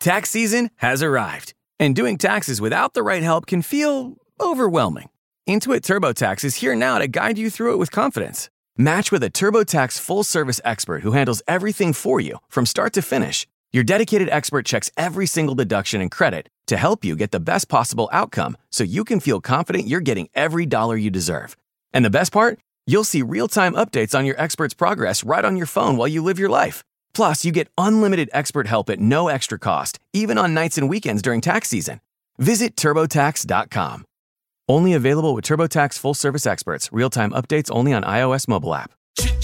Tax season has arrived, and doing taxes without the right help can feel overwhelming. Intuit TurboTax is here now to guide you through it with confidence. Match with a TurboTax full-service expert who handles everything for you from start to finish. Your dedicated expert checks every single deduction and credit to help you get the best possible outcome so you can feel confident you're getting every dollar you deserve. And the best part? You'll see real-time updates on your expert's progress right on your phone while you live your life. Plus, you get unlimited expert help at no extra cost, even on nights and weekends during tax season. Visit TurboTax.com. Only available with TurboTax full-service experts. Real-time updates only on iOS mobile app.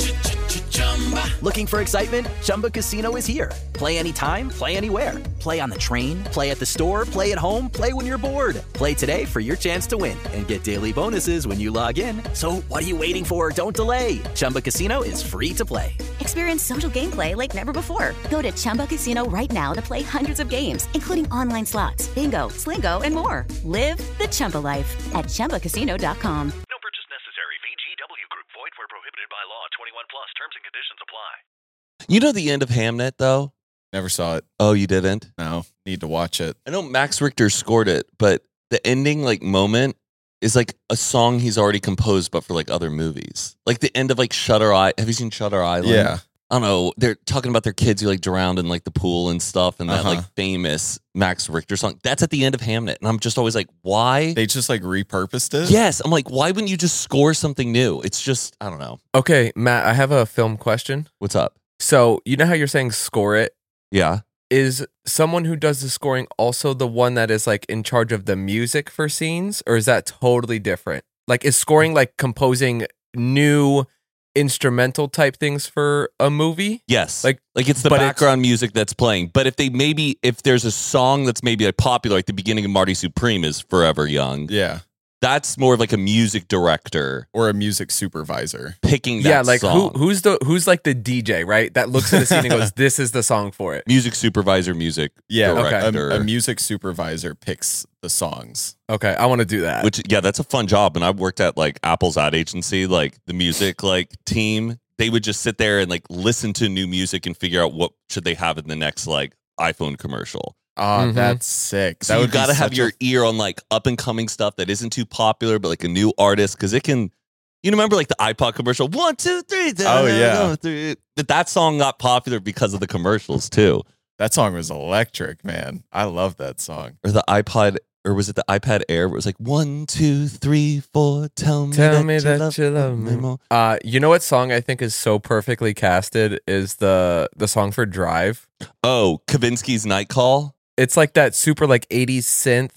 Looking for excitement? Chumba Casino is here. Play anytime, play anywhere. Play on the train, play at the store, play at home, play when you're bored. Play today for your chance to win and get daily bonuses when you log in. So what are you waiting for? Don't delay. Chumba Casino is free to play. Experience social gameplay like never before. Go to Chumba Casino right now to play hundreds of games, including online slots, bingo, Slingo, and more. Live the Chumba life at ChumbaCasino.com. No purchase necessary. VGW Group. Void where prohibited by law. 21 plus. Terms and conditions apply. You know the end of Hamnet, though? Never saw it. Oh, you didn't? No, need to watch it. I know Max Richter scored it, but the ending moment is like a song he's already composed, but for like other movies. Like the end of like Shutter Island. Have you seen Shutter Island? Yeah. I don't know. They're talking about their kids who like drowned in like the pool and stuff, and that like famous Max Richter song. That's at the end of Hamnet, and I'm just always like, why? They just like repurposed it? Yes. I'm like, why wouldn't you just score something new? It's just, I don't know. Okay, Matt, I have a film question. What's up? So, you know how you're saying score it? Yeah. Is someone who does the scoring also the one that is like in charge of the music for scenes, or is that totally different? Like, is scoring like composing new instrumental type things for a movie? Yes. Like it's the background music that's playing. But if there's a song that's maybe like popular, like the beginning of Marty Supreme is Forever Young. Yeah. That's more of like a music director or a music supervisor picking that song. who's like the DJ, right? That looks at the scene and goes, "This is the song for it." Music supervisor, music director. A music supervisor picks the songs. Okay, I want to do that. That's a fun job. And I worked at like Apple's ad agency, like the music like team. They would just sit there and like listen to new music and figure out what should they have in the next like iPhone commercial. Oh, that's sick. So you got to have your ear on like up and coming stuff that isn't too popular, but like a new artist, because it can. You remember like the iPod commercial? 1, 2, 3. Oh yeah. That song got popular because of the commercials too. That song was electric, man. I love that song. Or the iPod, or was it the iPad Air? Where it was like 1, 2, 3, 4. Tell me that you love me more. You know what song I think is so perfectly casted is the song for Drive. Oh, Kavinsky's Night Call. It's like that super like 80s synth.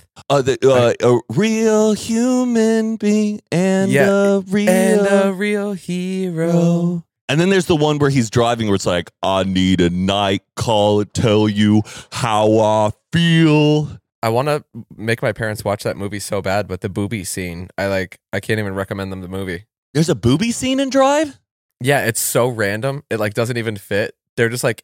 A real human being and a real hero. And then there's the one where he's driving where it's like, I need a night call to tell you how I feel. I want to make my parents watch that movie so bad, but the booby scene, I can't even recommend them the movie. There's a booby scene in Drive? Yeah, it's so random. It like doesn't even fit. They're just like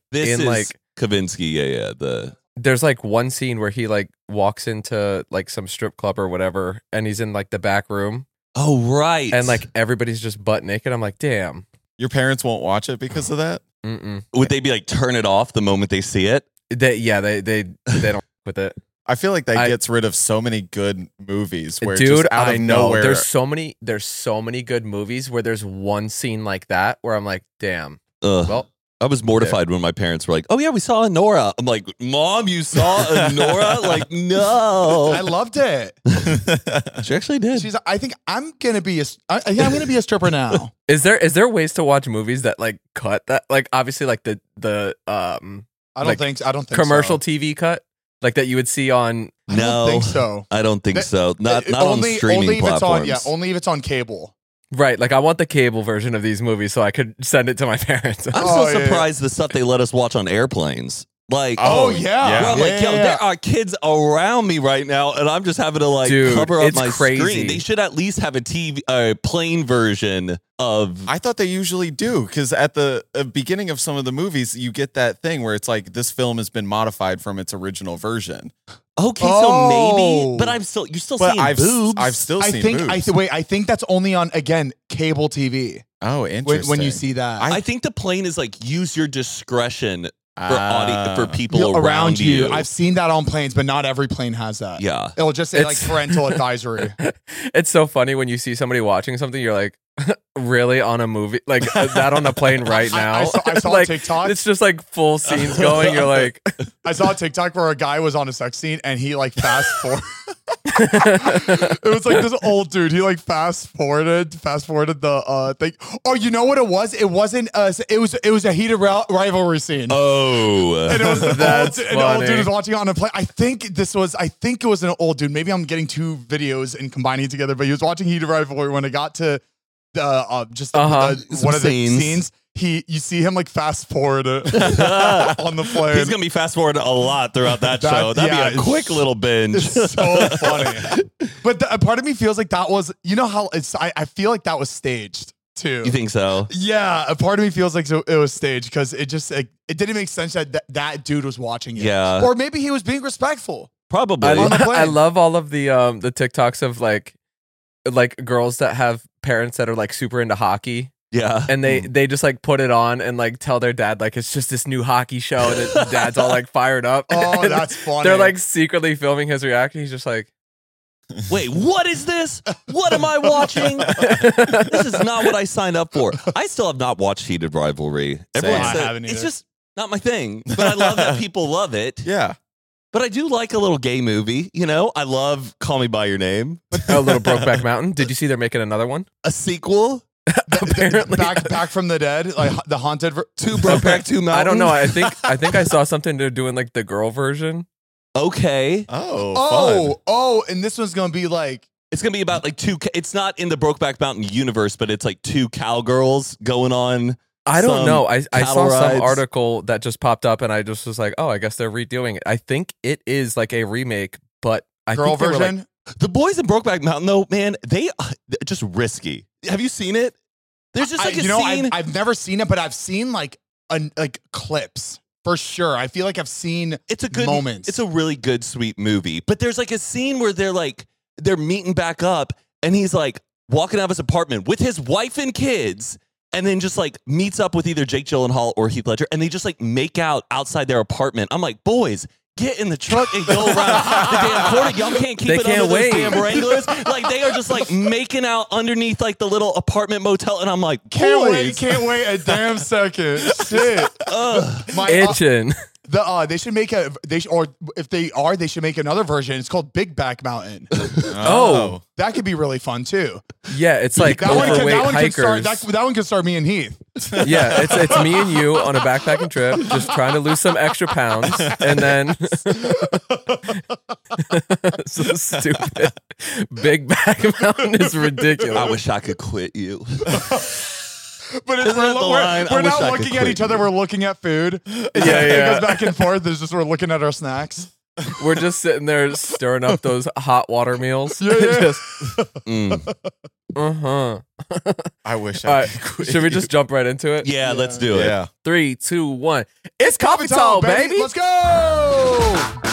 Kavinsky, There's like one scene where he like walks into like some strip club or whatever, and he's in like the back room. Oh, right. And like everybody's just butt naked. I'm like, damn. Your parents won't watch it because of that? Mm-mm. Would they be like, turn it off the moment they see it? They don't with it. I feel like that gets rid of so many good movies where dude, just out of I know nowhere. there's so many good movies where there's one scene like that where I'm like, damn. Well, I was mortified when my parents were like, "Oh yeah, we saw Nora." I'm like, "Mom, you saw Nora?" Like, no. I loved it. She actually did. I think I'm gonna be a stripper now. Is there ways to watch movies that like cut that? Like obviously like the I don't think commercial so. TV cut like that you would see on. I don't think so. I don't think so. Not on streaming platforms. Only if it's on cable. Right, like I want the cable version of these movies so I could send it to my parents. I'm so surprised the stuff they let us watch on airplanes. Like, I'm like, yo, there are kids around me right now, and I'm just having to like cover up my screen. They should at least have a plane version of. I thought they usually do, because at the beginning of some of the movies, you get that thing where it's like this film has been modified from its original version. Okay, so maybe, but you're still seeing boobs. I've still seen boobs. I think that's only on, again, cable TV. Oh, interesting. When you see that. I think the plane is like, use your discretion for people around you. I've seen that on planes, but not every plane has that. Yeah. It'll just say like parental advisory. It's so funny when you see somebody watching something, you're like, really on a movie? Like that on a plane right now? I saw like, TikTok. It's just like full scenes going. You're like, I saw a TikTok where a guy was on a sex scene and he like fast forward. It was like this old dude. He like fast forwarded the thing. Oh, you know what it was? It wasn't. It was a heated rivalry scene. Oh, And it was That's an old dude funny. was watching it on a plane. I think it was an old dude. Maybe I'm getting two videos and combining together. But he was watching heated rivalry when it got to the one of the scenes. You see him like fast forward it on the plane. he's gonna be fast forwarded a lot throughout that show. That'd be a quick little binge. It's so funny. But a part of me feels like that was, you know how it's, I feel like that was staged too. You think so? Yeah. A part of me feels like it was staged because it just, it didn't make sense that dude was watching it. Yeah. Or maybe he was being respectful. Probably. on the plane. I love all of the TikToks of like girls that have parents that are like super into hockey. Yeah. And they just like put it on and like tell their dad like it's just this new hockey show and the dad's all like fired up. Oh, And that's funny. They're like secretly filming his reaction. He's just like, Wait, what is this? What am I watching? This is not what I signed up for. I still have not watched Heated Rivalry. Everyone I said haven't it's either. just not my thing. But I love that people love it. Yeah. But I do like a little gay movie. You know, I love Call Me By Your Name. a little Brokeback Mountain. Did you see they're making another one? A sequel? Apparently. back from the dead, like the haunted. Two Brokeback, Two Mountains? I don't know. I think I saw something they're doing like the girl version. Okay. Oh, fun. And this one's gonna be like, It's going to be about like it's not in the Brokeback Mountain universe, but it's like two cowgirls going on. I don't some know. I cattle saw some rides. article that just popped up and I just was like, oh, I guess they're redoing it. I think it is like a remake, but I girl think they were, like, version. The boys in Brokeback Mountain, though, man, they're just risky. Have you seen it? There's just like a scene. I've never seen it, but I've seen like clips for sure. I feel like I've seen It's a good moments. It's a really good, sweet movie. But there's like a scene where they're meeting back up, and he's like walking out of his apartment with his wife and kids, and then just like meets up with either Jake Gyllenhaal or Heath Ledger, and they just like make out outside their apartment. I'm like, boys, get in the truck and go around the damn corner. Y'all can't keep They it can't under wait. those damn Wranglers. Like they are just like making out underneath like the little apartment motel, and I'm like, boys. Can't wait a damn second. Shit. My, itching. they should make they should make another version. It's called Big Back Mountain. Oh. That could be really fun too. Yeah, it's like overweight hikers. That one could start me and Heath. Yeah, it's me and you on a backpacking trip, just trying to lose some extra pounds, and then so stupid. Big Back Mountain is ridiculous. I wish I could quit you. But it's, Isn't that the line? I we're wish not I could looking at quit each other. you. We're looking at food. Yeah. It goes back and forth. It's just we're looking at our snacks. We're just sitting there stirring up those hot water meals. Yeah. Just, Mm. I wish All I right, could quit should we you. just jump right into it? Yeah, let's do it. Yeah. 3, 2, 1. It's coffee time, baby. Let's go.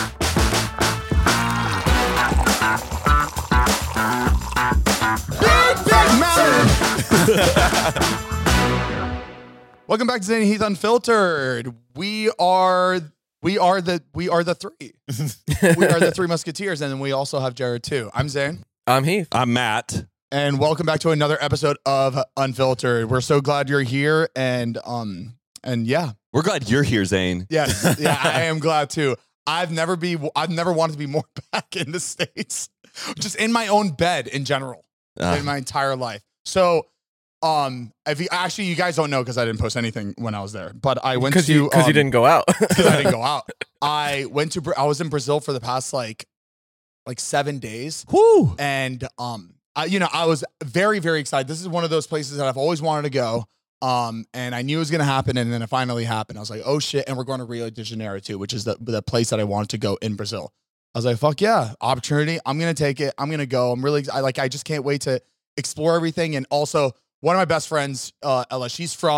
Big Mountain. Welcome back to Zane and Heath Unfiltered. We are the three. We are the three Musketeers, and then we also have Jared too. I'm Zane. I'm Heath. I'm Matt. And welcome back to another episode of Unfiltered. We're so glad you're here, and yeah, We're glad you're here, Zane. yes, yeah, I am glad too. I've never wanted to be more back in the States, just in my own bed in general, in my entire life. So, if you guys don't know because I didn't post anything when I was there, but I went Because to you didn't go out. because I didn't go out. I was in Brazil for the past like 7 days. Woo! And I was very, very excited. This is one of those places that I've always wanted to go. And I knew it was gonna happen, and then it finally happened. I was like, oh shit, and we're going to Rio de Janeiro too, which is the place that I wanted to go in Brazil. I was like, fuck yeah, opportunity. I'm gonna take it. I'm gonna go. I just can't wait to explore everything. And also, one of my best friends, Ella, she's from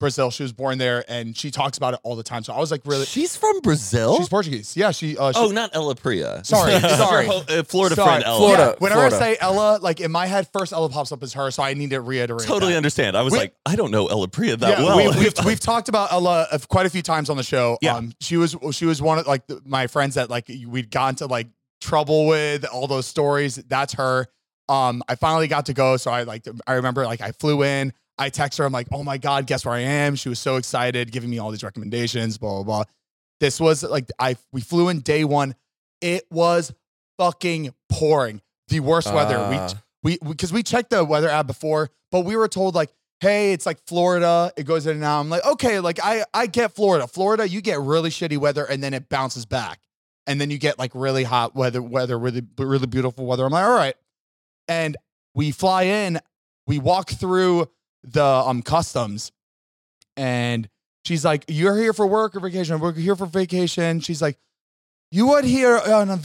Brazil. She was born there, and she talks about it all the time. So I was like, really? She's from Brazil? She's Portuguese. Yeah, she. Not Ella Priya. Sorry. Your Florida Sorry. friend Ella. Florida. Yeah, whenever Florida. I say Ella, like in my head, first Ella pops up as her, so I need to reiterate. Totally that. understand. I was like, I don't know Ella Priya that Yeah, well. we've talked about Ella quite a few times on the show. Yeah. She was one of like my friends that like we'd gotten to like trouble with, all those stories. That's her. I finally got to go, so I remember like I flew in. I text her. I'm like, oh my God, guess where I am? She was so excited, giving me all these recommendations. Blah blah blah. This was like we flew in day one. It was fucking pouring. The worst weather. Because we checked the weather app before, but we were told like, hey, it's like Florida. It goes in and out. I'm like, okay, like I get Florida. Florida, you get really shitty weather and then it bounces back. And then you get like really hot weather, really, really beautiful weather. I'm like, all right. And we fly in, we walk through the customs, and she's like, you're here for work or vacation? We're here for vacation. She's like, you were here on a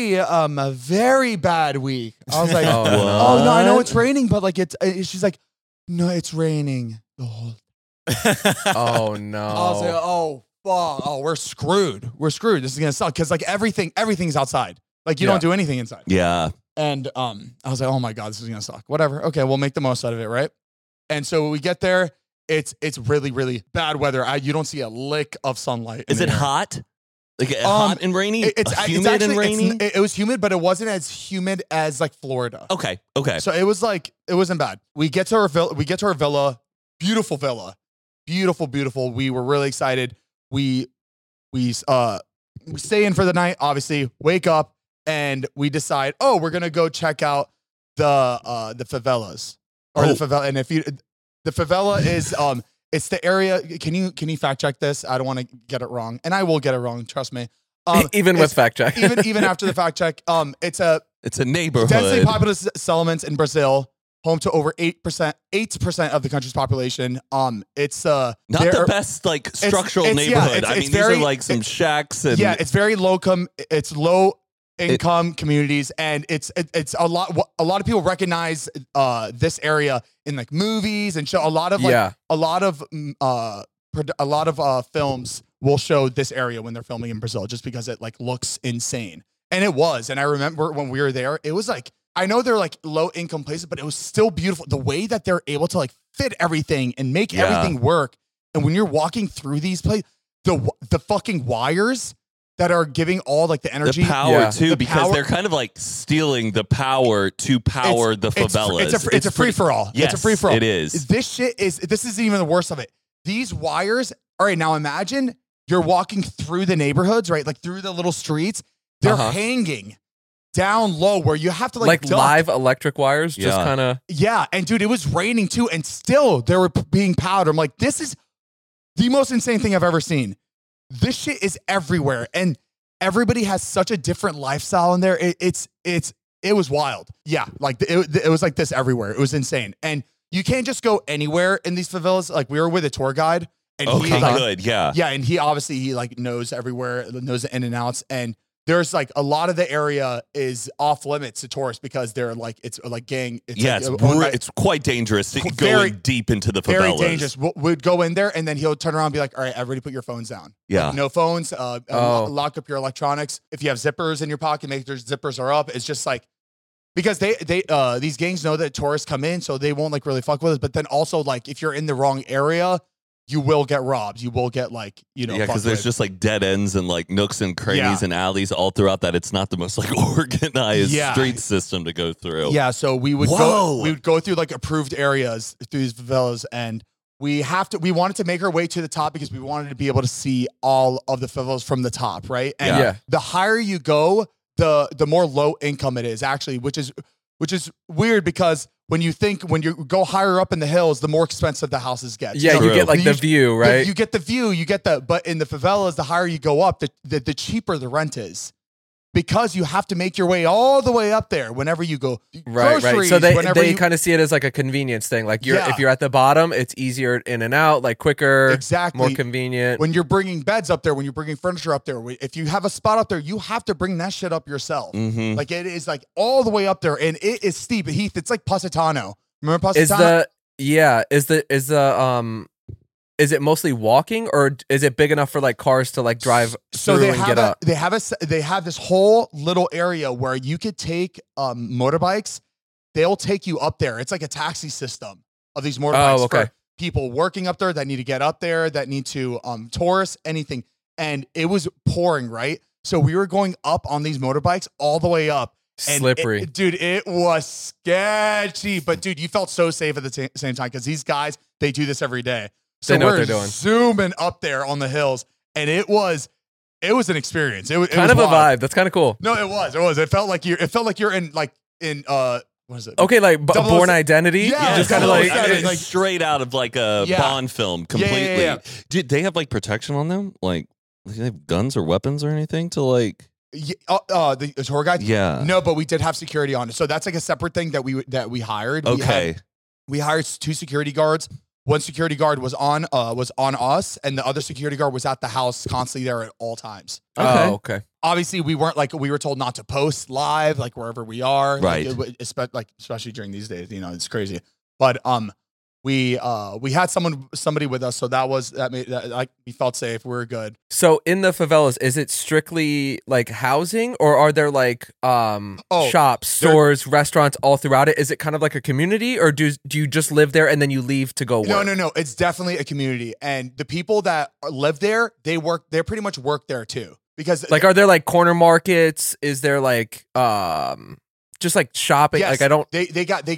very bad week. I was like, oh no, I know it's raining, but like she's like, no, it's raining the whole. Oh no. I was like, oh fuck, oh we're screwed. We're screwed. This is gonna suck because like everything's outside. Like you don't do anything inside. Yeah. And I was like, oh my God, this is gonna suck. Whatever. Okay, we'll make the most out of it, right? And so when we get there, it's really, really bad weather. You don't see a lick of sunlight. Is it hot? Like hot and rainy? Humid and rainy? It was humid, but it wasn't as humid as like Florida. Okay. So it was like, it wasn't bad. We get to her villa. Beautiful villa. Beautiful. We were really excited. We stay in for the night, obviously, wake up, and we decide, we're gonna go check out the favelas. Or the favela. And the favela is it's the area. Can you fact check this? I don't want to get it wrong, and I will get it wrong. Trust me. Even with fact check, even after the fact check, it's a neighborhood, densely populous settlements in Brazil, home to over 8% of the country's population. It's not the best like structural neighborhood. I mean, these are like some shacks and it's very low income communities, and it's a lot of people recognize this area in like movies and show a lot of films will show this area when they're filming in Brazil just because it like looks insane. And it was. And I remember when we were there, it was like, I know they're like low income places, but it was still beautiful. The way that they're able to like fit everything and make everything work. And when you're walking through these places, the fucking wires that are giving all like the energy, the power too, because they're kind of like stealing the power to power the favelas. It's a free for all. Yes, it's a free for all. It is. This is even the worst of it. These wires. All right, now imagine you're walking through the neighborhoods, right? Like through the little streets. They're hanging down low where you have to like duck. Live electric wires, just kind of. Yeah, and dude, it was raining too, and still they were being powered. I'm like, this is the most insane thing I've ever seen. This shit is everywhere, and everybody has such a different lifestyle in there. It was wild. Yeah, like it was like this everywhere. It was insane, and you can't just go anywhere in these favelas. Like we were with a tour guide, and and he obviously like knows everywhere, knows the in and outs, and there's like a lot of the area is off limits to tourists because they're like, it's like gang. It's quite dangerous going deep into the favelas. Very dangerous. We'd go in there and then he'll turn around and be like, all right, everybody put your phones down. Yeah. Like, no phones, lock up your electronics. If you have zippers in your pocket, make sure zippers are up. It's just like, because these gangs know that tourists come in, so they won't like really fuck with us. But then also like, if you're in the wrong area, you will get robbed. You will get like, because there's just like dead ends and like nooks and crannies and alleys all throughout that. It's not the most like organized street system to go through. Yeah. So we would go through like approved areas through these favelas, and we wanted to make our way to the top because we wanted to be able to see all of the favelas from the top. Right. And the higher you go, the more low income it is actually, which is weird because when you go higher up in the hills, the more expensive the houses get. Yeah, you get like the view, right? You get the view, but in the favelas, the higher you go up, the cheaper the rent is. Because you have to make your way all the way up there whenever you go groceries. So they kind of see it as like a convenience thing. Like if you're at the bottom, it's easier in and out, like quicker, exactly, more convenient. When you're bringing beds up there, when you're bringing furniture up there, if you have a spot up there, you have to bring that shit up yourself. Mm-hmm. Like it is like all the way up there, and it is steep. Heath, it's like Positano. Remember Positano? Is the is it mostly walking, or is it big enough for like cars to like drive So through they and have get up? they have this whole little area where you could take motorbikes. They'll take you up there. It's like a taxi system of these motorbikes okay. for people working up there that need to get up there, that need to tourists, anything. And it was pouring, right? So we were going up on these motorbikes all the way up. And Slippery. dude, it was sketchy. But dude, you felt so safe at the same time because these guys, they do this every day. So They know what we're they're doing. zooming up there on the hills, and it was an experience. It was Kind of a wild. vibe. That's kind of cool. No, it was. It felt like you're in what is it? Okay, like Double Born O- Identity. Yeah, You just kind of Double O like, Seven. it's like straight out of like a Yeah. Bond film completely. yeah. Did they have like protection on them? Like, do they have guns or weapons or anything to like? The tour guide. Yeah. No, but we did have security on it. So that's like a separate thing that we hired. Okay. We hired 2 security guards. One security guard was on us, and the other security guard was at the house constantly there at all times. Okay. Oh, okay. Obviously, we were told not to post live, like wherever we are, Right. Especially during these days, it's crazy. But we had somebody with us, so we felt safe. We were good. So in the favelas, is it strictly like housing, or are there like shops, stores, restaurants all throughout it? Is it kind of like a community, or do you just live there and then you leave to go work? No. It's definitely a community, and the people that live there, they pretty much work there too. Because Like, are there like corner markets? Is there like just like shopping? yes, Like, I don't. They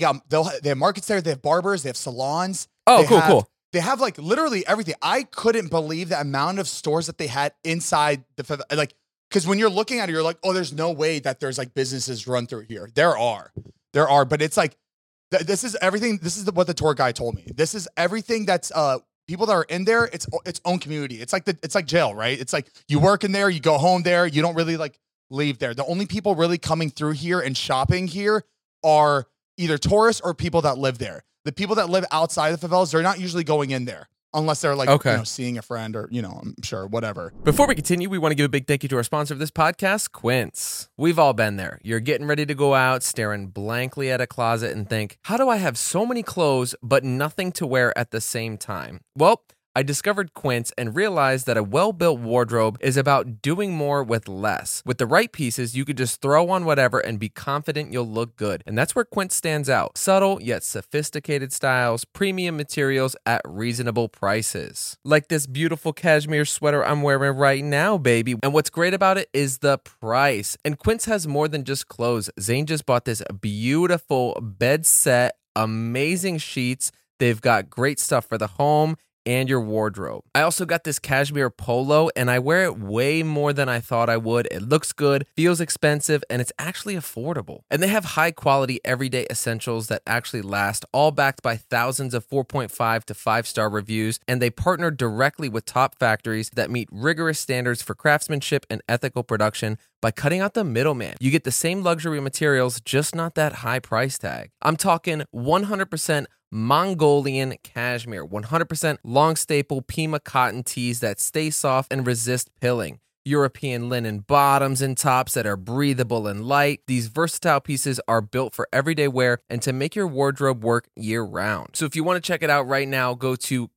have markets there. They have barbers. They have salons. Oh, They cool, have- cool. They have like literally everything. I couldn't believe the amount of stores that they had inside like, because when you're looking at it, you're like, oh, there's no way that there's like businesses run through here. There are, but it's like, this is everything. This is what the tour guide told me. This is everything that's people that are in there. It's its own community. It's like jail, right? It's like you work in there, you go home there, you don't really like leave there. The only people really coming through here and shopping here are either tourists or people that live there. The people that live outside the favelas, they're not usually going in there unless they're like, Okay. seeing a friend or, I'm sure, whatever. Before we continue, we want to give a big thank you to our sponsor of this podcast, Quince. We've all been there. You're getting ready to go out, staring blankly at a closet and think, how do I have so many clothes but nothing to wear at the same time? Well, I discovered Quince and realized that a well-built wardrobe is about doing more with less. With the right pieces, you could just throw on whatever and be confident you'll look good. And that's where Quince stands out. Subtle yet sophisticated styles, premium materials at reasonable prices. Like this beautiful cashmere sweater I'm wearing right now, baby. And what's great about it is the price. And Quince has more than just clothes. Zane just bought this beautiful bed set, amazing sheets. They've got great stuff for the home and your wardrobe. I also got this cashmere polo, and I wear it way more than I thought I would. It looks good, feels expensive, and it's actually affordable. And they have high quality everyday essentials that actually last, all backed by thousands of 4.5 to 5-star reviews, and they partner directly with top factories that meet rigorous standards for craftsmanship and ethical production by cutting out the middleman. You get the same luxury materials, just not that high price tag. I'm talking 100% Mongolian cashmere, 100% long staple Pima cotton tees that stay soft and resist pilling. European linen bottoms and tops that are breathable and light. These versatile pieces are built for everyday wear and to make your wardrobe work year round. So if you want to check it out right now, go to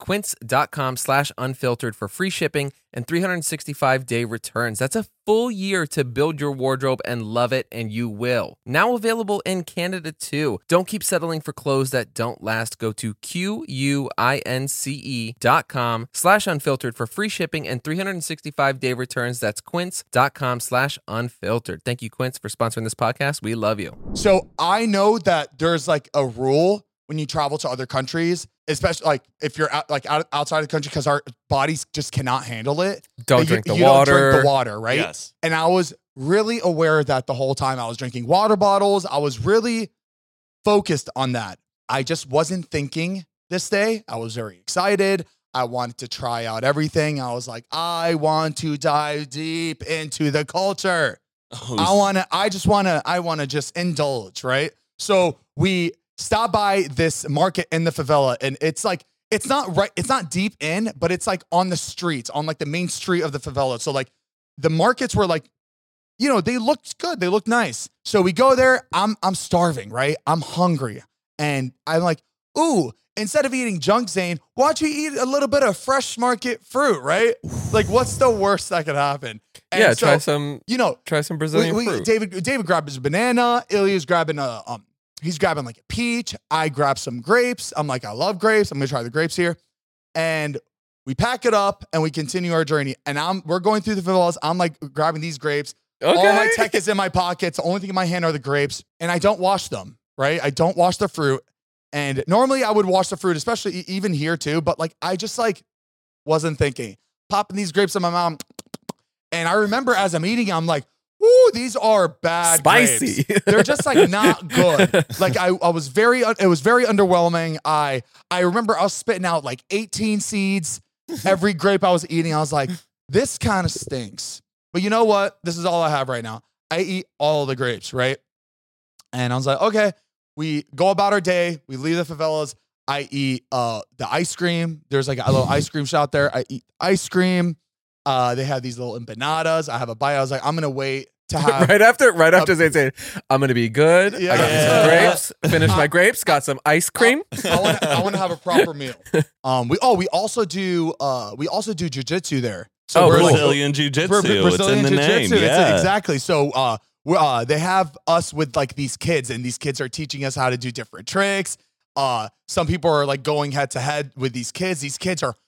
quince.com/unfiltered for free shipping and 365-day returns. That's a full year to build your wardrobe and love it, and you will. Now available in Canada too. Don't keep settling for clothes that don't last. Go to quince.com/unfiltered for free shipping and 365-day returns. That's quince.com/unfiltered. Thank you, Quince, for sponsoring this podcast. We love you. So I know that there's like a rule when you travel to other countries, especially like if you're outside of the country, because our bodies just cannot handle it. Don't that drink the you water. Don't drink the water, right? Yes. And I was really aware of that the whole time. I was drinking water bottles. I was really focused on that. I just wasn't thinking this day. I was very excited. I wanted to try out everything. I was like, I want to dive deep into the culture. I want to just indulge, right? So we stopped by this market in the favela, and it's like, it's not deep in, but it's like on the streets, on like the main street of the favela. So like the markets were like, they looked good. They looked nice. So we go there. I'm starving, right? I'm hungry. And I'm like, ooh, instead of eating junk, Zane, why don't you eat a little bit of fresh market fruit, right? Like, what's the worst that could happen? And Yeah, so, try some. You know, Try some Brazilian fruit. David grabbed his banana. Ilya's grabbing he's grabbing like a peach. I grab some grapes. I'm like, I love grapes. I'm gonna try the grapes here, and we pack it up and we continue our journey. And we're going through the favelas. I'm like grabbing these grapes. Okay. All my tech is in my pockets. The only thing in my hand are the grapes, and I don't wash them. Right? I don't wash the fruit. And normally I would wash the fruit, especially even here too. But like, I just like wasn't thinking. Popping these grapes in my mouth. And I remember as I'm eating, I'm like, ooh, these are bad Spicy. grapes. They're just like not good. Like it was very underwhelming. I remember I was spitting out like 18 seeds. Every grape I was eating, I was like, this kind of stinks. But you know what? This is all I have right now. I eat all of the grapes, right? And I was like, okay. We go about our day. We leave the favelas. I eat the ice cream. There's like a little ice cream shop there. I eat ice cream. They have these little empanadas. I have a bite. I was like, I'm gonna wait to have right after Zane saying, I'm gonna be good. I got me some grapes. Finished my grapes. Got some ice cream. I want to have a proper meal. We also do jujitsu there. So Oh, we're like- Brazilian Jiu-Jitsu. Brazilian It's in the Jiu-Jitsu. name. Yeah. Exactly. So they have us with like these kids, and these kids are teaching us how to do different tricks. Some people are like going head to head with these kids. These kids are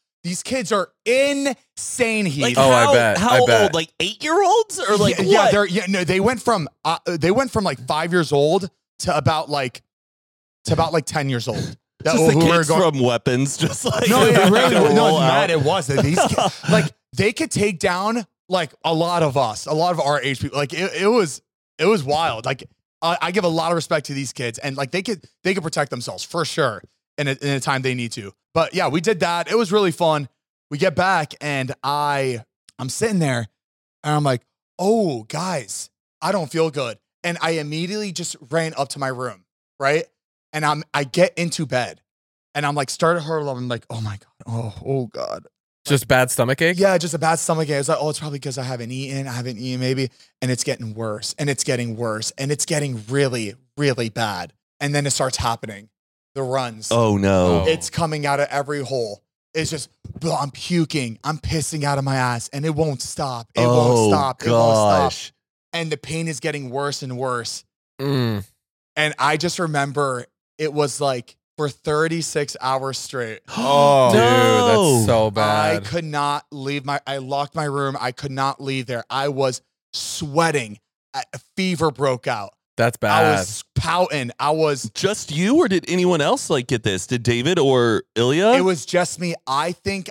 insane. Like Oh, I how, bet. How I old? bet. Like 8-year-olds or like what? They went from like 5 years old to about like 10 years old. Just the kids from weapons, just like No, it really roll no, out. Matt, it was. These kids, like they could take down like a lot of us, a lot of our age people. Like it was wild. Like I give a lot of respect to these kids, and like they could protect themselves for sure in a time they need to. But yeah, we did that. It was really fun. We get back, and I'm sitting there, and I'm like, oh guys, I don't feel good, and I immediately just ran up to my room, right? And I get into bed, and I'm like started hurling. I'm like, oh my god, oh god. Just bad stomach ache? Yeah, just a bad stomach ache. It's like, oh, it's probably because I haven't eaten maybe. And it's getting worse, and it's getting worse, and it's getting really, really bad. And then it starts happening. The runs. Oh no. It's coming out of every hole. It's just, I'm puking. I'm pissing out of my ass, and it won't stop. It won't stop. It won't stop. Gosh. And the pain is getting worse and worse. Mm. And I just remember it was like for 36 hours straight. Oh, No. dude, that's so I bad. could not leave I locked my room. I could not leave there. I was sweating. A fever broke out. That's I bad. was pouting. I was, Just you, or did anyone else like get this? Did David or Ilya? it was just me. I think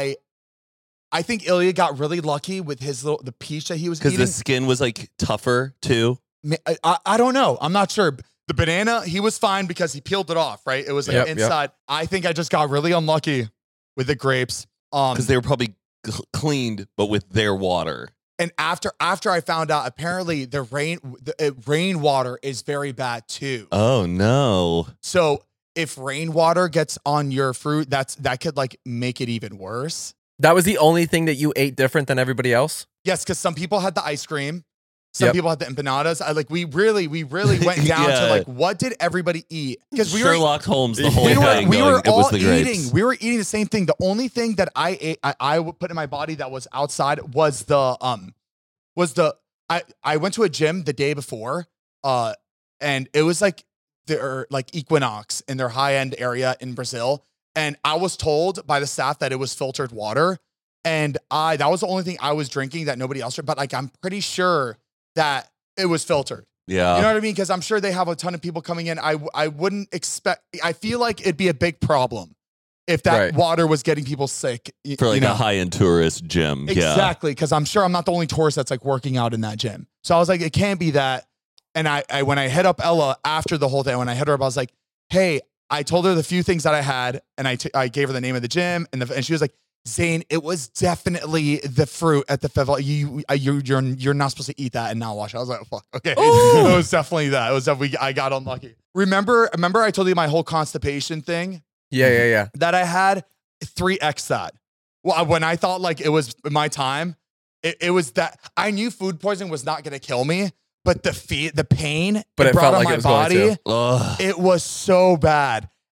Ilya got really lucky with the peach that he was because eating. the skin was like tougher too. I don't know. I'm not sure. The banana, he was fine because he peeled it off, right? It was like Yep, inside. I think I just got really unlucky with the grapes. Because they were probably cleaned, but with their water. And after I found out, apparently the rainwater is very bad too. Oh no. So if rainwater gets on your fruit, that could like make it even worse. That was the only thing that you ate different than everybody else? Yes, because some people had the ice cream, some Yep. people had the empanadas. We really went down Yeah. to like, what did everybody eat? Because we were Sherlock Holmes, the whole we thing. were going, it all was the grapes. eating. We were eating the same thing. The only thing that I ate, I would put in my body that was outside was I went to a gym the day before, and it was like their like Equinox in their high end area in Brazil, and I was told by the staff that it was filtered water, and that was the only thing I was drinking that nobody else drank. But like I'm pretty sure that it was filtered. Yeah. You know what I mean? Because I'm sure they have a ton of people coming in. I wouldn't expect. I feel like it'd be a big problem if that Right. water was getting people sick. For like you know? a high-end tourist gym. Yeah. Exactly, because I'm sure I'm not the only tourist that's like working out in that gym. So I was like, it can't be that. And I when I hit up Ella after the whole thing, when I hit her up, I was like, hey, I told her the few things that I had, and I gave her the name of the gym, and she was like, Zane, it was definitely the fruit at the favela. You're not supposed to eat that and not wash it. I was like, fuck, okay. It was definitely that. It was definitely, I got unlucky. Remember I told you my whole constipation thing Yeah. that I had? 3x that. Well, when I thought like it was my time, it was that I knew food poisoning was not going to kill me, but the pain But it brought felt on like my it was going body, to. Ugh. it was so bad.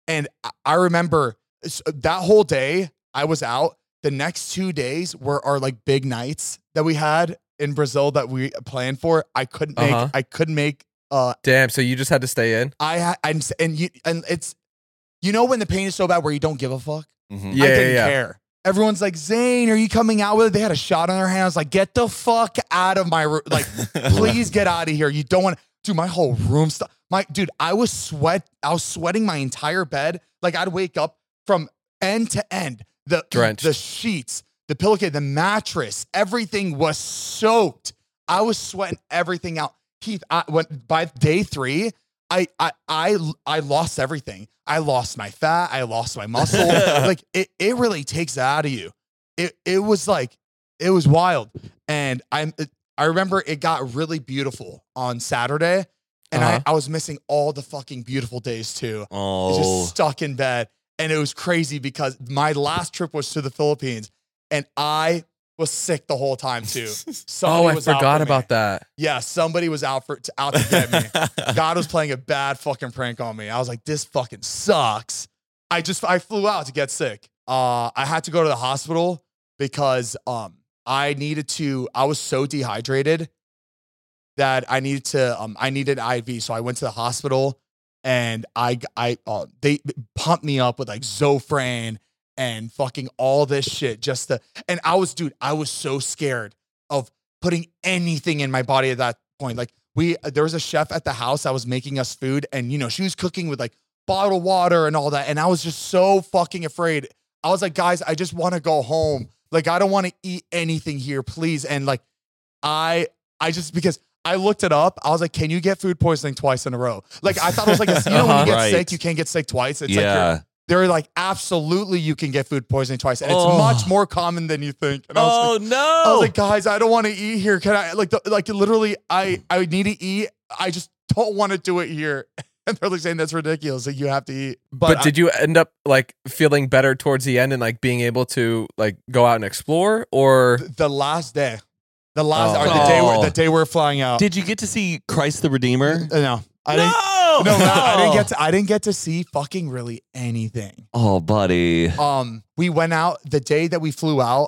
And I remember that whole day I was out. The next 2 days were our like big nights that we had in Brazil that we planned for. I couldn't make. Damn. So you just had to stay in. And it's, when the pain is so bad where you don't give a fuck. Yeah, I didn't care. Everyone's like, Zane, are you coming out with it? They had a shot on their hand. I was like, get the fuck out of my room. Like, please get out of here. You don't want to. Dude, my whole room stuff. I was sweating my entire bed. Like, I'd wake up from end to end. Drenched. The sheets, the pillowcase, the mattress, everything was soaked. I was sweating everything out. Keith, by day 3, I lost everything. I lost my fat. I lost my muscle. Like it really takes it out of you. It was wild. And I remember it got really beautiful on Saturday, and I was missing all the fucking beautiful days too. Oh, just stuck in bed, and it was crazy because my last trip was to the Philippines, and I was sick the whole time too. I forgot about that. Yeah, somebody was out to get me. God was playing a bad fucking prank on me. I was like, this fucking sucks. I flew out to get sick. I had to go to the hospital because I was so dehydrated that I needed IV. So I went to the hospital, and they pumped me up with like Zofran and fucking all this shit and I was so scared of putting anything in my body at that point. Like there was a chef at the house that was making us food, and she was cooking with like bottled water and all that. And I was just so fucking afraid. I was like, guys, I just want to go home. Like, I don't want to eat anything here, please. And like, because I looked it up, I was like, can you get food poisoning twice in a row? Like, I thought it was like, when you get sick, you can't get sick twice. It's like, they're like, absolutely, you can get food poisoning twice. And it's much more common than you think. And I was like, guys, I don't want to eat here. Can I, literally, I need to eat. I just don't want to do it here. And they're like saying, that's ridiculous. Like, you have to eat. But did you end up like feeling better towards the end and like being able to like go out and explore, or the last day? The day we're flying out. Did you get to see Christ the Redeemer? No. I didn't get to see fucking really anything. Oh, buddy. We went out the day that we flew out.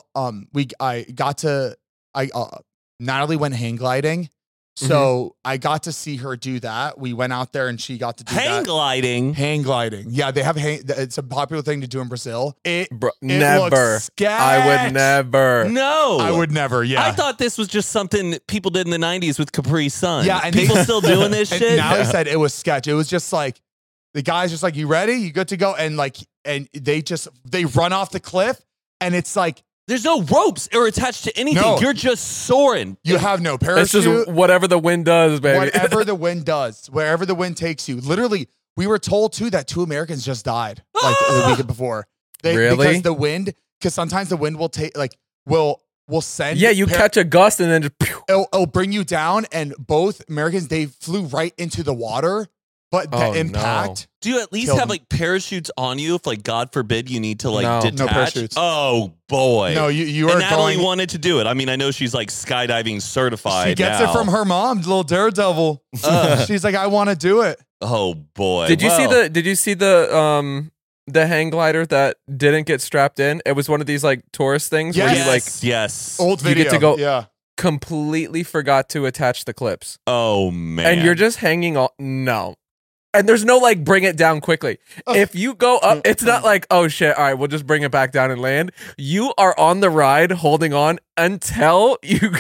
Natalie went hang gliding. So I got to see her do that. We went out there and she got to do hang gliding. Hang gliding. Yeah, they have it's a popular thing to do in Brazil. Never. I would never. No. I would never. Yeah. I thought this was just something people did in the 90s with Capri Sun. Yeah, and people still doing this shit. Natalie said it was sketch. It was just like the guy's just like, you ready? You good to go? And like, and they run off the cliff, and it's like, there's no ropes or attached to anything. No. You're just soaring. You have no parachute. It's just whatever the wind does, baby. Whatever the wind does, wherever the wind takes you. Literally, we were told too that 2 Americans just died like the week before. Really? Because sometimes the wind will take will send. Yeah, you catch a gust and then just it'll bring you down. And both Americans, they flew right into the water. But the impact. Do you at least have like parachutes on you if, like, God forbid, you need to like detach? No parachutes. Oh boy. No, you are. And Natalie going. wanted to do it. I mean, I know she's like skydiving certified. She gets it from her mom, little daredevil. She's like, I want to do it. Oh boy. Did you see the hang glider that didn't get strapped in? It was one of these like tourist things where you like old video. You get to go. Yeah. Completely forgot to attach the clips. Oh man. And you're just hanging on. No. And there's no like bring it down quickly. If you go up, it's not like, oh shit, all right, we'll just bring it back down and land. You are on the ride holding on until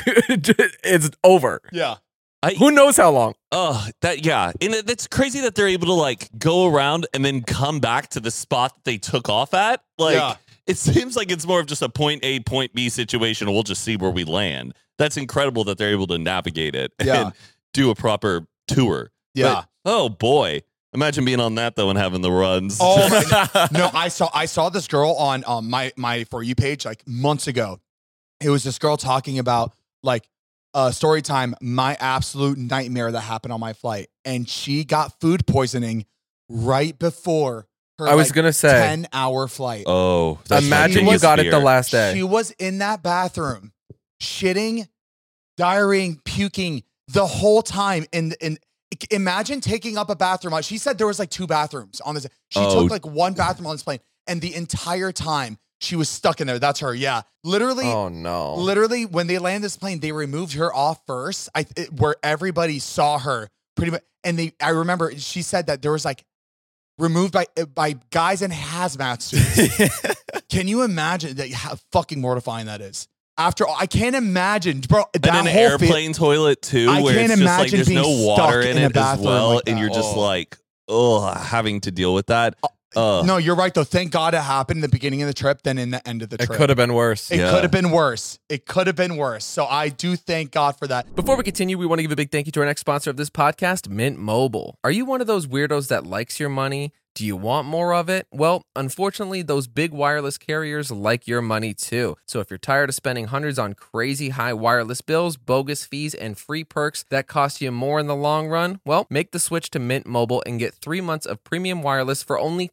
it's over. Yeah. Who knows how long? Oh, and it's crazy that they're able to like go around and then come back to the spot that they took off at. Like, it seems like it's more of just a point A, point B situation. We'll just see where we land. That's incredible that they're able to navigate it and do a proper tour. Yeah. But, oh boy. Imagine being on that though and having the runs. Oh no, I saw this girl on my For You page like months ago. It was this girl talking about like story time, my absolute nightmare that happened on my flight. And she got food poisoning right before her 10-hour flight. Oh. Imagine you got it the last day. She was in that bathroom shitting, diarrheaing, puking the whole time. And Imagine taking up a bathroom. She said there was like 2 bathrooms on this. She took like 1 bathroom on this plane, and the entire time she was stuck in there. That's her. Yeah, literally. Oh no! Literally, when they landed this plane, they removed her off first, where everybody saw her pretty much. And I remember she said that there was like removed by guys in hazmat suits. Can you imagine that? How fucking mortifying that is. After all, I can't imagine, bro. And an airplane toilet too, I where can't it's just like imagine there's being no water stuck in in a it as bathroom well, like and that. you're just like, oh, having to deal with that. No, you're right though. Thank God it happened in the beginning of the trip than in the end of the It trip. could have been worse. It could have been worse. It could have been worse. So I do thank God for that. Before we continue, we want to give a big thank you to our next sponsor of this podcast, Mint Mobile. Are you one of those weirdos that likes your money? Do you want more of it? Well, unfortunately, those big wireless carriers like your money too. So if you're tired of spending hundreds on crazy high wireless bills, bogus fees, and free perks that cost you more in the long run, well, make the switch to Mint Mobile and get 3 months of premium wireless for only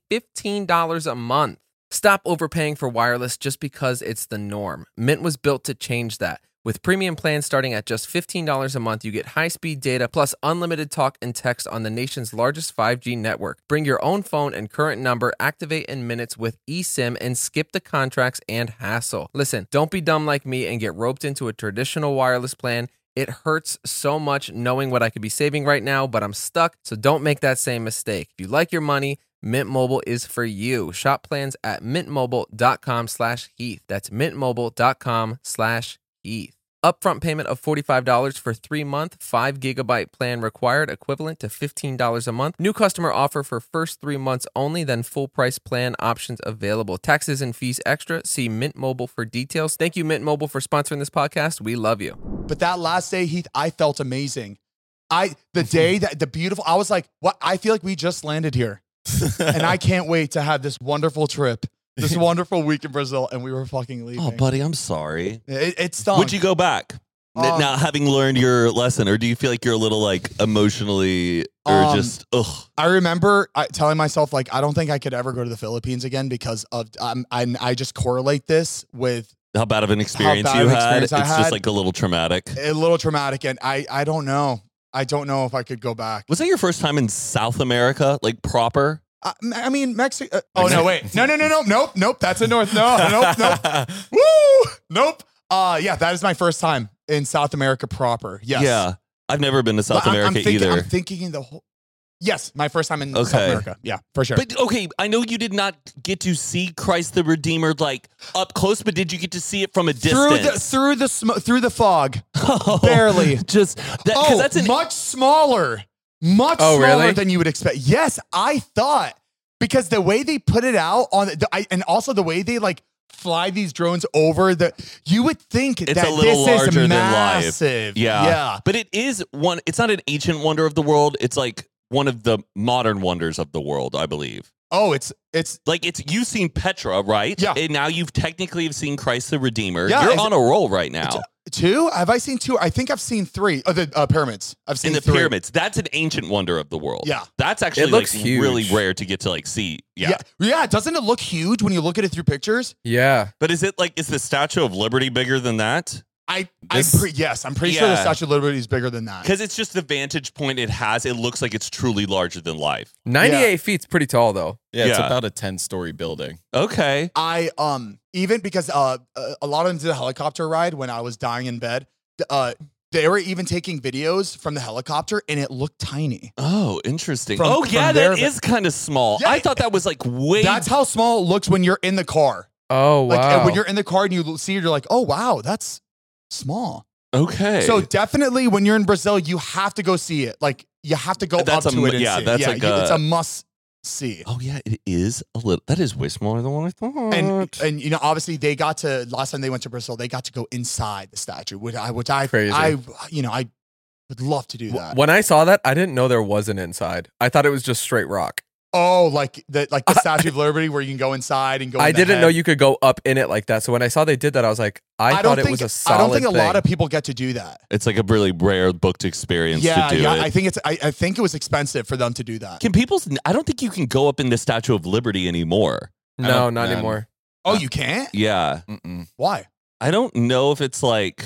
$15 a month. Stop overpaying for wireless just because it's the norm. Mint was built to change that. With premium plans starting at just $15 a month, you get high-speed data plus unlimited talk and text on the nation's largest 5G network. Bring your own phone and current number, activate in minutes with eSIM, and skip the contracts and hassle. Listen, don't be dumb like me and get roped into a traditional wireless plan. It hurts so much knowing what I could be saving right now, but I'm stuck, so don't make that same mistake. If you like your money, Mint Mobile is for you. Shop plans at mintmobile.com/Heath. That's mintmobile.com/Heath. Upfront payment of $45 for 3-month, 5GB plan required, equivalent to $15 a month. New customer offer for first 3 months only, then full price plan options available. Taxes and fees extra. See Mint Mobile for details. Thank you, Mint Mobile, for sponsoring this podcast. We love you. But that last day, Heath, I felt amazing. The day that the beautiful, I was like, what? I feel like we just landed here. And I can't wait to have this wonderful trip. This wonderful week in Brazil, and we were fucking leaving. Oh, buddy, I'm sorry. It stunk. Would you go back now, having learned your lesson, or do you feel like you're a little like emotionally, or just ugh? I remember telling myself like I don't think I could ever go to the Philippines again because of I just correlate this with how bad of an experience bad you of an had. experience I It's had. just like a little traumatic. a little traumatic, and I don't know. I don't know if I could go back. Was that your first time in South America, like proper? I mean, Mexico. Oh, no, wait. No. Nope. That's a North. Nope. Woo! Nope. Yeah, that is my first time in South America proper. Yes. Yeah. I've never been to South America either. I'm thinking the whole. Yes, my first time in South Okay. America. Yeah, for sure. But okay, I know you did not get to see Christ the Redeemer like up close, but did you get to see it from a distance? through the fog, barely. Just that, 'cause that's an much smaller. Much Oh, smaller really? than you would expect. Yes, I thought because the way they put it out on, and also the way they like fly these drones over you would think It's that a little this larger is than life. massive. Yeah. But it is one, it's not an ancient wonder of the world. It's like one of the modern wonders of the world, I believe. Oh, it's Like you've seen Petra, right? Yeah. And now you've technically have seen Christ the Redeemer. Yeah, You're is on a roll right now. 2. Have I seen 2? I think I've seen 3. Oh, the pyramids. I've seen In the 3. pyramids. That's an ancient wonder of the world. Yeah. That's actually looks like huge. really rare to get to like see. Yeah. Yeah. Doesn't it look huge when you look at it through pictures? Yeah. But is the Statue of Liberty bigger than that? I'm pretty sure the Statue of Liberty is bigger than that. Because it's just the vantage point it has. It looks like it's truly larger than life. 98 feet's pretty tall, though. Yeah, it's Yeah. about a 10-story building. Okay. I even because a lot of them did a helicopter ride when I was dying in bed. They were even taking videos from the helicopter, and it looked tiny. Oh, interesting. From that there, is kind of small. Yeah, I thought that was like way. That's how small it looks when you're in the car. Oh, wow. Like when you're in the car and you see it, you're like, oh wow, that's small. okay. So definitely, when you're in Brazil, you have to go see it. Like you have to go That's up a to mu- it. And yeah, see it. that's like it's a- a must see. oh yeah, it is a little. That is way smaller than what I thought. And you know, obviously they got to last time they went to Brazil, they got to go inside the statue, which I Crazy. I would love to do that. When I saw that, I didn't know there was an inside. I thought it was just straight rock. Oh, like the Statue of Liberty where you can go inside and go. I in the didn't know head. you could go up in it like that. So when I saw they did that, I was like, I thought it was a solid I don't think a thing. lot of people get to do that. It's like a really rare booked experience Yeah, to do yeah. it. I think I think it was expensive for them to do that. Can people? I don't think you can go up in the Statue of Liberty anymore. No, not man. anymore. Oh, you can't? Yeah, Mm-mm. Why? I don't know if it's like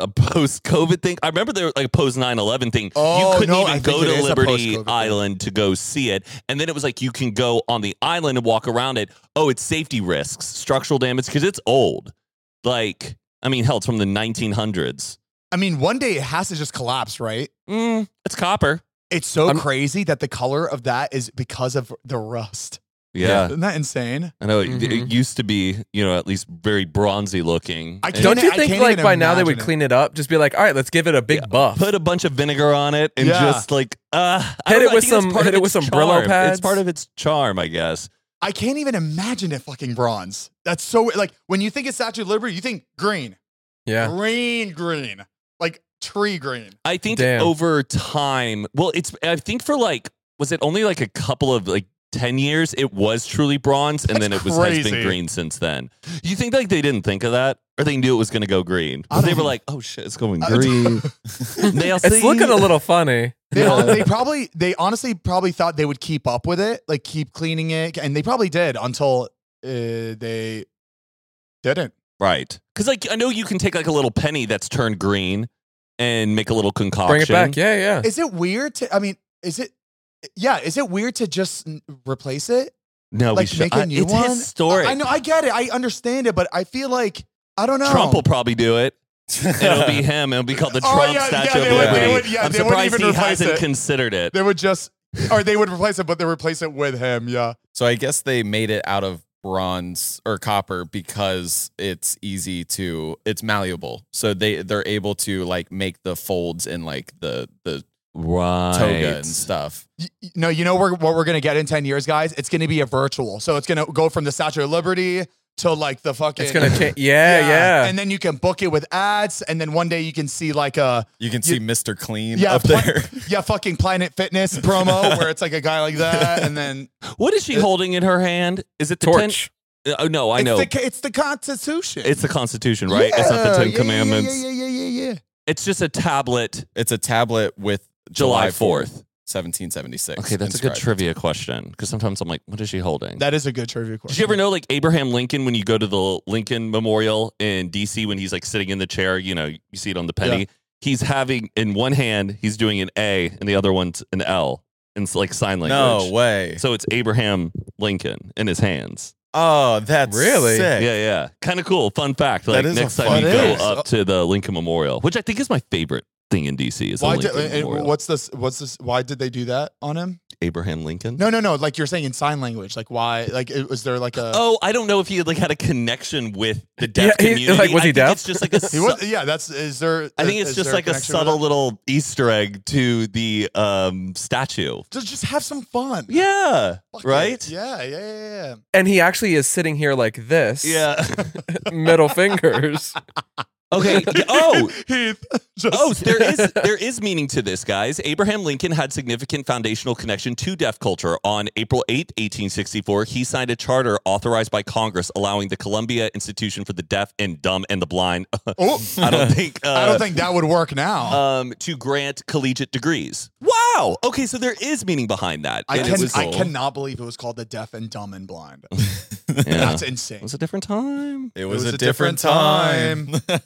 a post-COVID thing. I remember there was like a post 9/11 thing. Oh, you couldn't no, I even think go it to is a Liberty post-COVID Island to go see it. And then it was like you can go on the island and walk around it. Oh, it's safety risks, structural damage, because it's old. Like, I mean, hell, it's from the 1900s. I mean, one day it has to just collapse, right? It's copper. It's so crazy that the color of that is because of the rust. Yeah. Isn't that insane? I know it used to be, at least very bronzy looking. Don't you think like by now they would clean it up? Just be like, all right, let's give it a big buff. Put a bunch of vinegar on it and just like hit it with some Brillo pads. It's part of its charm, I guess. I can't even imagine it fucking bronze. That's so like when you think of Statue of Liberty, you think green. Yeah. Green. Like tree green. I think over time, I think for like, was it only like a couple of like 10 years, it was truly bronze, and then it has been green since then. You think like they didn't think of that, or they knew it was going to go green? They were like, "Oh shit, it's going green." It's looking a little funny. They honestly probably thought they would keep up with it, like keep cleaning it, and they probably did until they didn't. Right? Because like I know you can take like a little penny that's turned green and make a little concoction. Bring it back. Yeah. Is it weird to? I mean, is it? Yeah, is it weird to just replace it? No, like we should. Make a new it's one? historic. I know, I get it, I understand it, but I feel like I don't know. Trump will probably do it. It'll be him. It'll be called the Trump Statue of Liberty. I'm surprised he hasn't considered it. They would they would replace it, but they replace it with him. Yeah. So I guess they made it out of bronze or copper because it's it's malleable. So they're able to like make the folds in like the toga and stuff. No, you know what we're gonna get in 10 years, guys? It's gonna be a virtual. So it's gonna go from the Statue of Liberty to like the fucking. It's gonna change. Yeah. And then you can book it with ads, and then one day you can see like you can see Mr. Clean up there. Fucking Planet Fitness promo where it's like a guy like that, and then what is she holding in her hand? Is it the torch? Oh no, I know. It's the Constitution. It's the Constitution, right? It's not the Ten Commandments. Yeah. It's just a tablet. It's a tablet with July 4th. 1776. Okay, that's a good trivia question because sometimes I'm like, what is she holding? That is a good trivia question. Did you ever know like Abraham Lincoln, when you go to the Lincoln Memorial in DC, when he's like sitting in the chair, you see it on the penny, he's having in one hand, he's doing an A and the other one's an L. And it's like sign language. No way. So it's Abraham Lincoln in his hands. Oh, that's really sick. Yeah. Kind of cool. Fun fact. Like next time you go up to the Lincoln Memorial, which I think is my favorite thing in DC is the Lincoln Memorial. What's this? Why did they do that on him? Abraham Lincoln? No. Like you're saying in sign language. Like why? Like was there like a? Oh, I don't know if he had a connection with the deaf community. Like was he deaf? It's just like a. Is there? I think it's just like a subtle little Easter egg to the statue. Just have some fun. Yeah. Right. Yeah. And he actually is sitting here like this. Yeah. Middle fingers. Okay. Oh, Heath. There is meaning to this, guys. Abraham Lincoln had significant foundational connection to deaf culture. On April 8, 1864, he signed a charter authorized by Congress allowing the Columbia Institution for the Deaf and Dumb and the Blind. I don't think that would work now. To grant collegiate degrees. Wow. Okay, so there is meaning behind that. I cannot believe it was called the Deaf and Dumb and Blind. That's insane. It was a different time. It was a different time.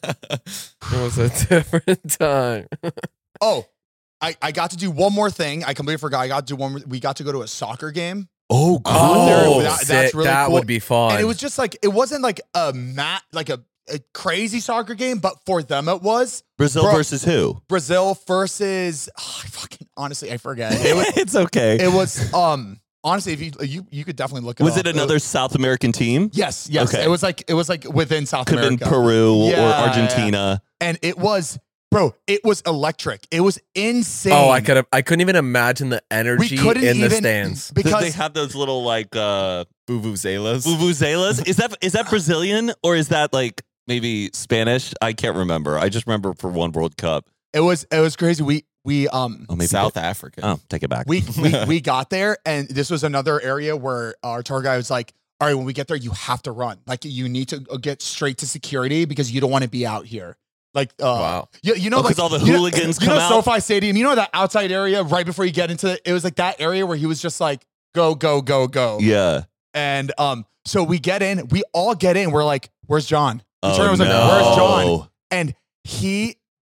It was a different time. Oh, I got to do one more thing. I completely forgot. I got to do one more. We got to go to a soccer game. Oh, cool. That's really that cool. would be fun. And it was just like, it wasn't like a crazy soccer game, but for them it was. Brazil versus who? Brazil versus, honestly, I forget. It's okay. It was, honestly, if you could definitely look it up. Was it another South American team? Yes. Okay. It was like within South Could have America. been Peru or Argentina. And it was, bro, it was electric. It was insane. Oh, I couldn't even imagine the energy in the stands. Because they have those little like vuvuzelas. Vuvuzelas. Is that Brazilian or is that like maybe Spanish? I can't remember. I just remember for one World Cup. It was crazy. We maybe South Africa. Oh, take it back. We got there, and this was another area where our tour guide was like, all right, when we get there, you have to run. Like, you need to get straight to security because you don't want to be out here. Like, wow. You know, because all the hooligans come out. SoFi Stadium, you know that outside area right before you get into it? It was like that area where he was just like, go. Yeah. And so we get in, we all get in. We're like, where's John? Oh, was like, where's John? And he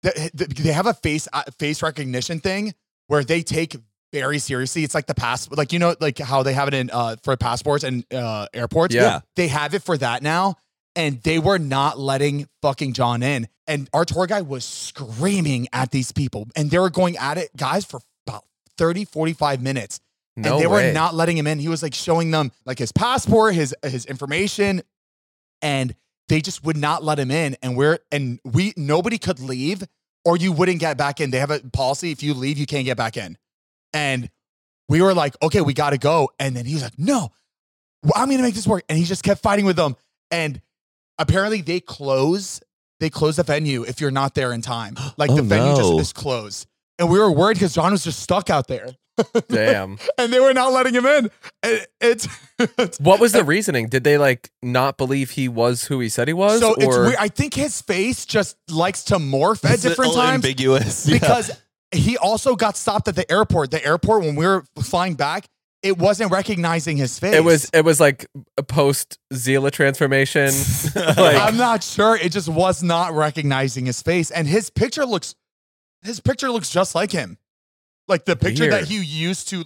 they have a face recognition thing where they take very seriously. It's like the pass, like, you know, like how they have it in for passports and airports. Yeah. They have it for that now. And they were not letting fucking John in. And our tour guide was screaming at these people. And they were going at it, guys, for about 30, 45 minutes. No and they way. were not letting him in. He was like showing them like his passport, his information. And they just would not let him in. And nobody could leave or you wouldn't get back in. They have a policy. If you leave, you can't get back in. And we were like, okay, we got to go. And then he was like, no, I'm going to make this work. And he just kept fighting with them. And apparently they close the venue if you're not there in time. Like the venue just is closed. And we were worried because John was just stuck out there. Damn. And they were not letting him in. It's What was the reasoning? Did they like not believe he was who he said he was? so it's or weird. I think his face just likes to morph at different times. Ambiguous. Because he also got stopped at the airport. The airport, when we were flying back, it wasn't recognizing his face. it was like a post Zila transformation. Like, I'm not sure. It just was not recognizing his face. And his picture looks just like him. Like the picture Weird. that he used to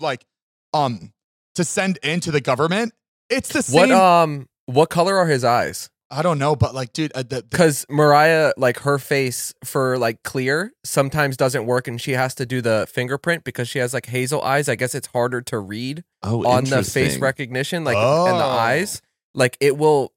to send into the government. It's the same. What color are his eyes? I don't know, but like, dude, Because Mariah, like her face for like clear sometimes doesn't work, and she has to do the fingerprint because she has like hazel eyes. I guess it's harder to read on the face interesting. recognition, like and the eyes. Like it will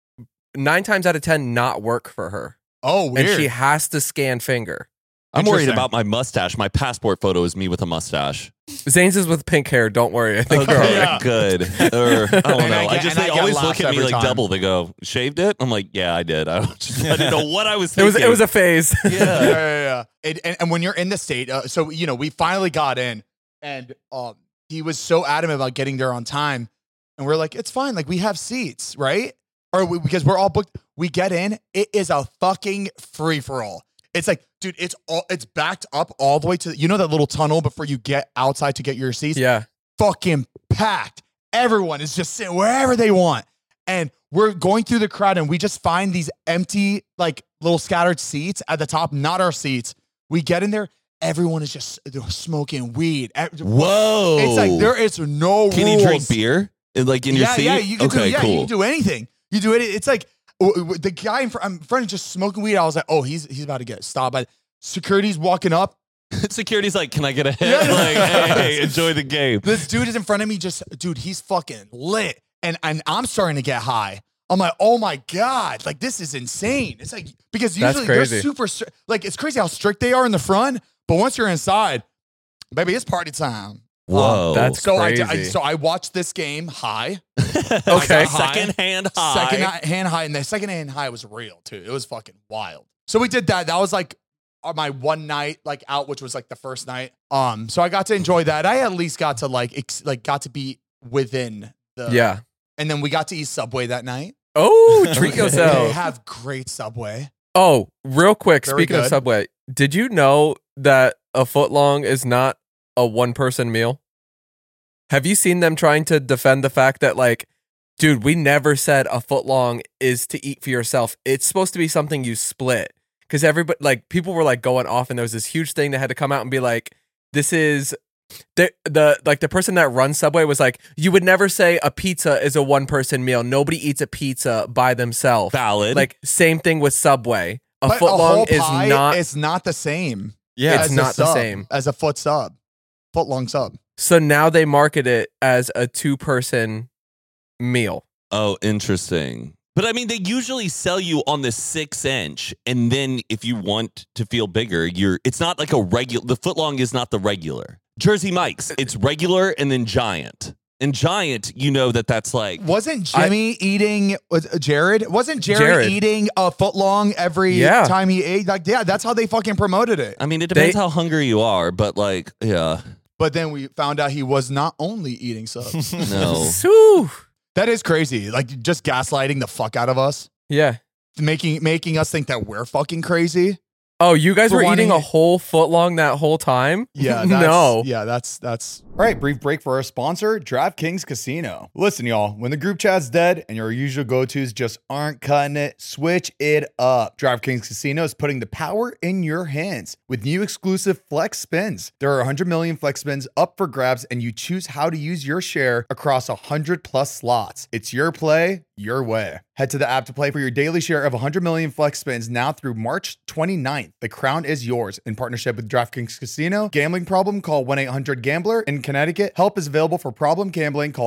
9 times out of 10 not work for her, oh, weird. and she has to scan finger. I'm worried Interesting. about my mustache. My passport photo is me with a mustache. Zane's is with pink hair. Don't worry, I think you're all right. Yeah. Good. Or, I don't And know. I get they always laughs look at me every like time. double. They go, shaved it? I'm like, yeah, I did. I didn't know what I was thinking. It was a phase. Yeah. And when you're in the state, so, you know, we finally got in and he was so adamant about getting there on time. And we're like, it's fine. Like we have seats, right? Because we're all booked. We get in. It is a fucking free for all. It's like, dude, it's backed up all the way to, you know, that little tunnel before you get outside to get your seats? Yeah. Fucking packed. Everyone is just sitting wherever they want. And we're going through the crowd and we just find these empty, like little scattered seats at the top, not our seats. We get in there. Everyone is just smoking weed. Whoa. It's like there is no Can rules. you drink beer? Like in your seat? Yeah, you can okay, do, cool. you can do anything. You do it. It's like the guy in front is just smoking weed. I was like, oh, he's about to get stopped by security's walking up. Security's like, can I get a hit? Yeah. Like, hey, enjoy the game. This dude is in front of me. Dude, he's fucking lit. And I'm starting to get high. I'm like, oh my God, like this is insane. It's like, because That's usually they're crazy. super, like it's crazy how strict they are in the front. But once you're inside, baby, it's party time. Whoa. That's So crazy. so I watched this game high. Okay. Second-hand high. Second-hand high. And the second-hand high was real too. It was fucking wild. So we did that. That was like my one night like out, which was like the first night. So I got to enjoy that. I at least got to got to be within the. Yeah. And then we got to eat Subway that night. Oh, treat They yourself. have great Subway. Oh, real quick. Very Speaking of good. Subway, did you know that a footlong is not a one-person meal? Have you seen them trying to defend the fact that, like, dude, we never said a footlong is to eat for yourself. It's supposed to be something you split. Because everybody, like, people were like going off, and there was this huge thing that had to come out and be like, this is the person that runs Subway was like, you would never say a pizza is a one-person meal. Nobody eats a pizza by themselves. Valid. Like, same thing with Subway. A But footlong whole pie, is not. It's not the same. Yeah, it's as a not the sub, same. as a footlong sub. So now they market it as a 2-person meal. Oh, interesting. But I mean, they usually sell you on the 6-inch, and then if you want to feel bigger, it's not like a regular. The footlong is not the regular. Jersey Mike's, it's regular and then giant. And giant, you know that's like. Wasn't Jimmy eating? Jared? Wasn't Jared eating a footlong every Yeah. time he ate? Like, yeah, that's how they fucking promoted it. I mean, it depends how hungry you are, but like, yeah, But then we found out he was not only eating subs. no. Sue. That is crazy. Like just gaslighting the fuck out of us, Yeah. making us think that we're fucking crazy. Oh, you guys For were eating wanting a it- whole foot long that whole time? Yeah, No. That's all right. Brief break for our sponsor, DraftKings Casino. Listen, y'all, when the group chat's dead and your usual go-tos just aren't cutting it, switch it up. DraftKings Casino is putting the power in your hands with new exclusive flex spins. There are 100 million flex spins up for grabs, and you choose how to use your share across 100 plus slots. It's your play, your way. Head to the app to play for your daily share of 100 million flex spins now through March 29th. The crown is yours in partnership with DraftKings Casino. Gambling problem? Call 1-800-GAMBLER. In Connecticut, help is available for problem gambling. Call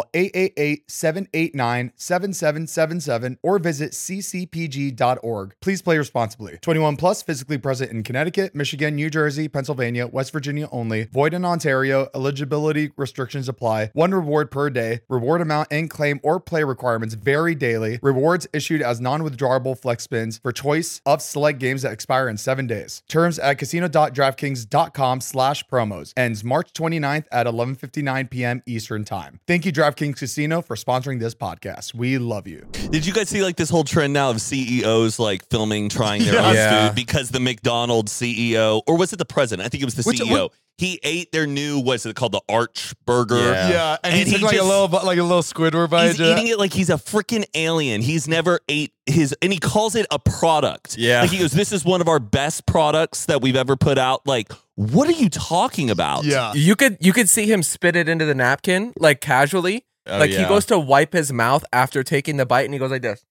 888-789-7777 or visit ccpg.org. Please play responsibly. 21 plus, physically present in Connecticut, Michigan, New Jersey, Pennsylvania, West Virginia only. Void in Ontario. Eligibility restrictions apply. One reward per day. Reward amount and claim or play requirements vary daily. Rewards issued as non-withdrawable flex spins for choice of select games that expire in 7 days. Terms at casino.draftkings.com/promos. Ends March 29th at 11:59 p.m. Eastern Time. Thank you, DraftKings Casino, for sponsoring this podcast. We love you. Did you guys see like this whole trend now of CEOs like filming trying their own Yeah. food because the McDonald's CEO, or was it the president? I think it was the CEO. He ate their new, what's it called, the Arch Burger. Yeah. and he's like a little Squidward bite. He's eating it like he's a freaking alien. He's never ate his, and he calls it a product. Yeah. Like he goes, this is one of our best products that we've ever put out. Like, what are you talking about? Yeah. You could see him spit it into the napkin, like casually. Oh, Like he yeah. goes to wipe his mouth after taking the bite and he goes like this.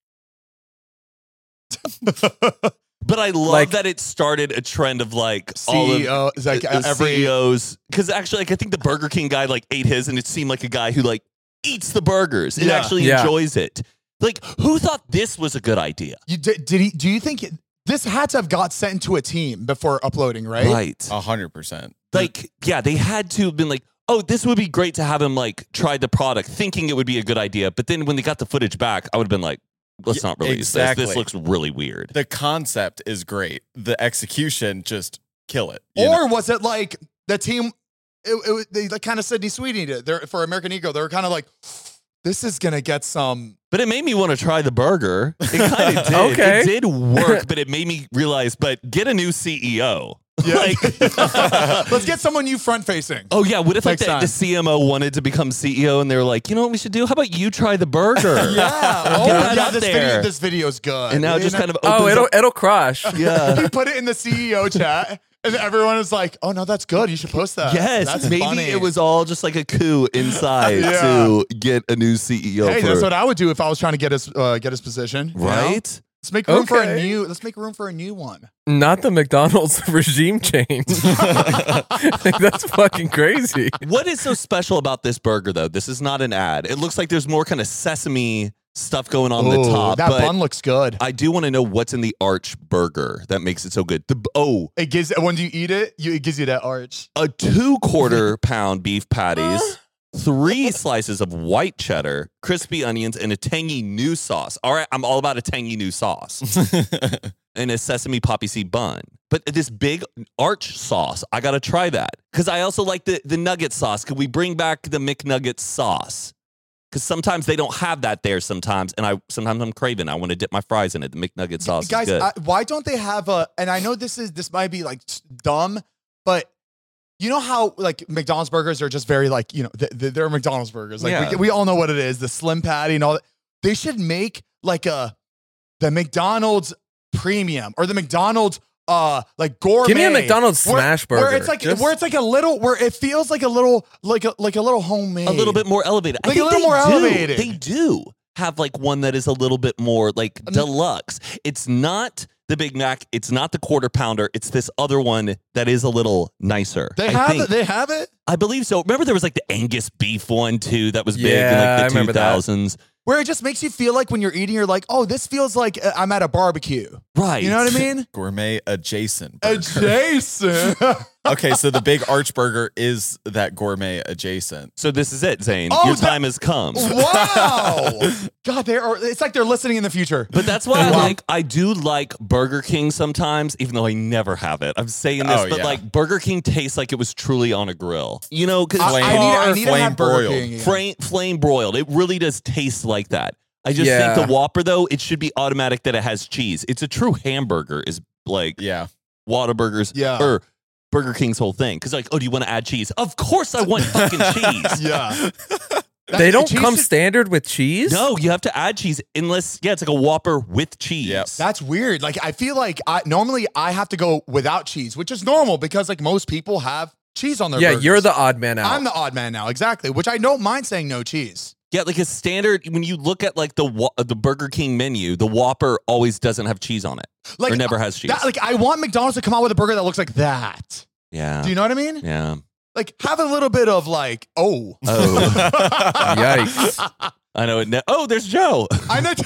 But I love Like- that it started a trend of like all of CEO is like the every CEOs, because actually, like I think the Burger King guy like ate his, and it seemed like a guy who like eats the burgers and Yeah. actually Yeah. enjoys it. Like, who thought this was a good idea? did he? Do you think this had to have got sent into a team before uploading? Right. Right. 100%. Like, yeah, they had to have been like, oh, this would be great to have him like try the product, thinking it would be a good idea. But then when they got the footage back, I would have been like, let's Yeah, not release exactly. this. This looks really weird. The concept is great. The execution, just kill it. Or was it like the team? They kind of Sydney Sweeney did. They're, for American Eagle, they were kind of like, this is gonna get some. But it made me want to try the burger. It kind of did. Okay. It did work, but it made me realize, but get a new CEO. Yeah. Like, Let's get someone new front facing. oh yeah, what if like Next the CMO wanted to become CEO and they were like, you know what we should do? How about you try the burger? Yeah. Oh, Get that yeah. out This there. video is good. And now it You just know? kind of Oh, opens up. it'll crush. Yeah. He put it in the CEO chat, and everyone was like, "Oh no, that's good. You should post that." Yes, that's maybe funny. it was all just like a coup inside Yeah. to get a new CEO. Hey, for, that's what I would do if I was trying to get his position. you know? right? Let's make room for a Okay. new. Let's make room for a new one. Not the McDonald's regime change. Like, that's fucking crazy. What is so special about this burger, though? This is not an ad. It looks like there's more kind of sesame stuff going on the Ooh, top. that but bun looks good. I do want to know what's in the Arch Burger that makes it so good. It gives when you eat it, it gives you that arch. A 2/4 pound beef patties, 3 slices of white cheddar, crispy onions, and a tangy new sauce. All right, I'm all about a tangy new sauce. And a sesame poppy seed bun. But this big Arch sauce, I got to try that. Because I also like the nugget sauce. Could we bring back the McNugget sauce? Because sometimes they don't have that there sometimes. And sometimes I'm craving. I want to dip my fries in it. The McNugget sauce Guys, is good. why don't they have a? And I know this might be like dumb, but you know how like McDonald's burgers are just very like they're McDonald's burgers. Like Yeah. we all know what it is, the slim patty and all that. They should make like the McDonald's premium or the McDonald's like gourmet. Give me a McDonald's smash burger. where it's like a little where it feels like a little homemade, a little bit more elevated. I Like a think little they more do. elevated. They do have like one that is a little bit more like deluxe. It's not the Big Mac. It's not the 1/4 pounder. It's this other one that is a little nicer. They I have think. it. They have it. I believe so. Remember there was like the Angus beef one too that was big Yeah, in I like remember the that. 2000s. Where it just makes you feel like when you're eating, you're like, oh, this feels like I'm at a barbecue. Right. You know what I mean? Gourmet adjacent burger. Adjacent. Okay, so the big Arch Burger is that gourmet adjacent. So this is it, Zane. Oh, Your that- time has come. Wow. God, it's like they're listening in the future. But that's why I do like Burger King sometimes, even though I never have it. I'm saying this, Oh, but yeah. like Burger King tastes like it was truly on a grill. You know, because I need to flame have Burger broiled. King again. flame broiled. It really does taste like that. I just Yeah. think the Whopper, though, it should be automatic that it has cheese. It's a true hamburger, is like, Yeah. Whataburger's Yeah. or Burger King's whole thing. Because like, oh, do you want to add cheese? Of course I want fucking cheese. Yeah. They don't cheese come should- standard with cheese? No, you have to add cheese unless, it's like a Whopper with cheese. Yep. That's weird. Like, I feel like normally I have to go without cheese, which is normal because like most people have cheese on their Yeah, burgers. you're the odd man out. I'm the odd man now, exactly. Which I don't mind saying no cheese. Yeah, like a standard, when you look at like the Burger King menu, the Whopper always doesn't have cheese on it. Like or never has cheese. Like I want McDonald's to come out with a burger that looks like that. Yeah. Do you know what I mean? Yeah. Like have a little bit of like, oh. Yikes. I know it. There's Joe. I know.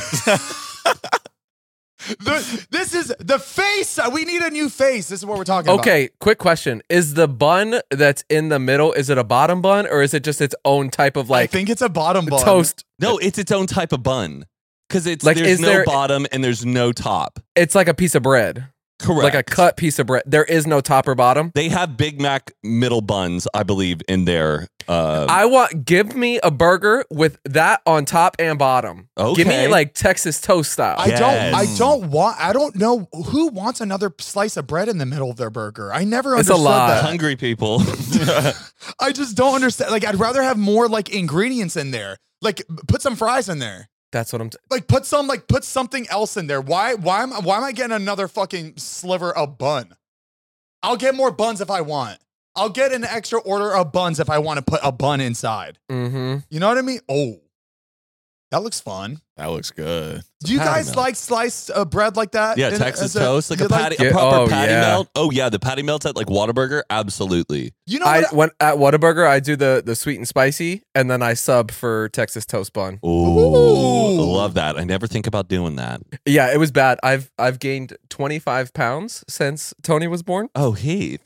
This is the face. We need a new face. This is what we're talking about. Okay, quick question. Is the bun that's in the middle, is it a bottom bun or is it just its own type of I like think it's a bottom bun. toast? No, it's its own type of bun. Because it's Like, there's is no there- bottom and there's no top. It's like a piece of bread. Correct. Like a cut piece of bread. There is no top or bottom. They have Big Mac middle buns, I believe, in there. Give me a burger with that on top and bottom. Give me Okay. like Texas toast style. I don't know who wants another slice of bread in the middle of their burger. I never It's a understood lot. that. Hungry people. I just don't understand. Like, I'd rather have more like ingredients in there. Like, put some fries in there. That's what I'm Like, put something else in there. Why am I getting another fucking sliver of bun? I'll get more buns if I want. I'll get an extra order of buns if I want to put a bun inside. Mm-hmm. You know what I mean? Oh, that looks fun. That looks good. Do you patty guys melt. like sliced bread like that? Yeah, In- Texas as toast, like you a patty, a Yeah, proper patty yeah. melt. Oh yeah, the patty melts at like Whataburger, absolutely. You know what? When at Whataburger, I do the sweet and spicy, and then I sub for Texas toast bun. Ooh, I love that. I never think about doing that. Yeah, it was bad. I've gained 25 pounds since Tony was born. Oh, Heath,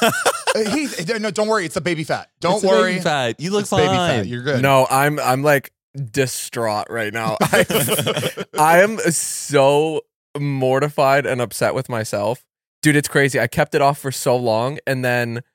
No, don't worry. It's the baby fat. Don't It's a worry. baby fat. You look It's baby fine. fat. You're good. No, I'm like distraught right now. I am so mortified and upset with myself. Dude, it's crazy. I kept it off for so long and then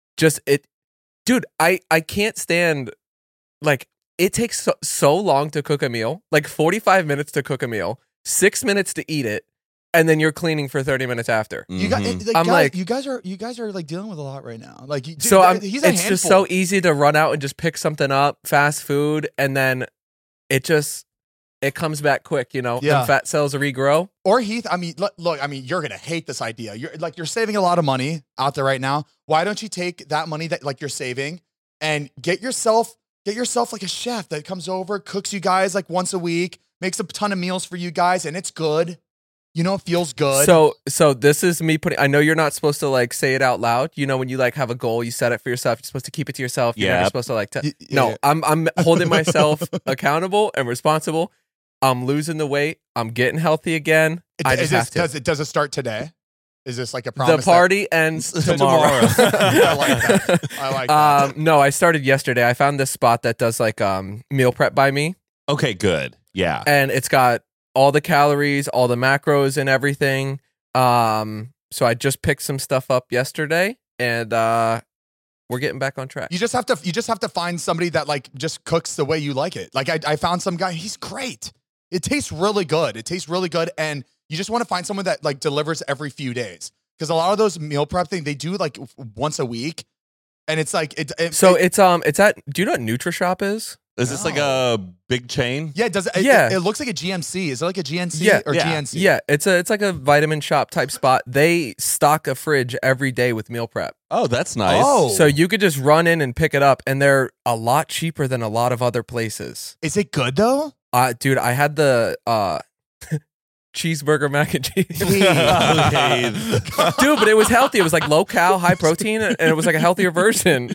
dude, I can't stand, like, it takes so long to cook a meal, like 45 minutes to cook a meal, 6 minutes to eat it, and then you're cleaning for 30 minutes after. You got. Mhm. I'm like- you guys are like dealing with a lot right now. Like, dude, So he's a it's just so handful. easy to run out and just pick something up, fast food, and then it comes back quick, you know. Yeah. And fat cells regrow. Or Heath. I mean, look. I mean, you're gonna hate this idea. You're saving a lot of money out there right now. Why don't you take that money that like you're saving and get yourself like a chef that comes over, cooks you guys like once a week, makes a ton of meals for you guys, and it's good. You know, it feels good. So this is me putting. I know you're not supposed to like say it out loud. You know, when you like have a goal, you set it for yourself. You're supposed to keep it to yourself. You're never Yep. supposed to like. yeah. I'm holding myself accountable and responsible. I'm losing the weight. I'm getting healthy again. I just have to. Does it start today? Is this like a promise? The party ends tomorrow. I like that. I like that. No, I started yesterday. I found this spot that does like meal prep by me, Okay, good. Yeah. and it's got all the calories, all the macros, and everything. So I just picked some stuff up yesterday, and we're getting back on track. You just have to find somebody that like just cooks the way you like it. Like I found some guy, he's great. It tastes really good. And you just want to find someone that like delivers every few days. Because a lot of those meal prep things, they do like once a week. And it's like it's at. Do you know what NutriShop is? Is this like a big chain? yeah, Yeah. it looks like a GMC. Is it like a GNC Yeah, or yeah, GNC? Yeah, it's like a vitamin shop type spot. They stock a fridge every day with meal prep. Oh, that's nice. Oh. So you could just run in and pick it up, and they're a lot cheaper than a lot of other places. Is it good though? Dude, I had the cheeseburger mac and cheese. Okay. Dude, but it was healthy. It was like low cal, high protein, and it was like a healthier version.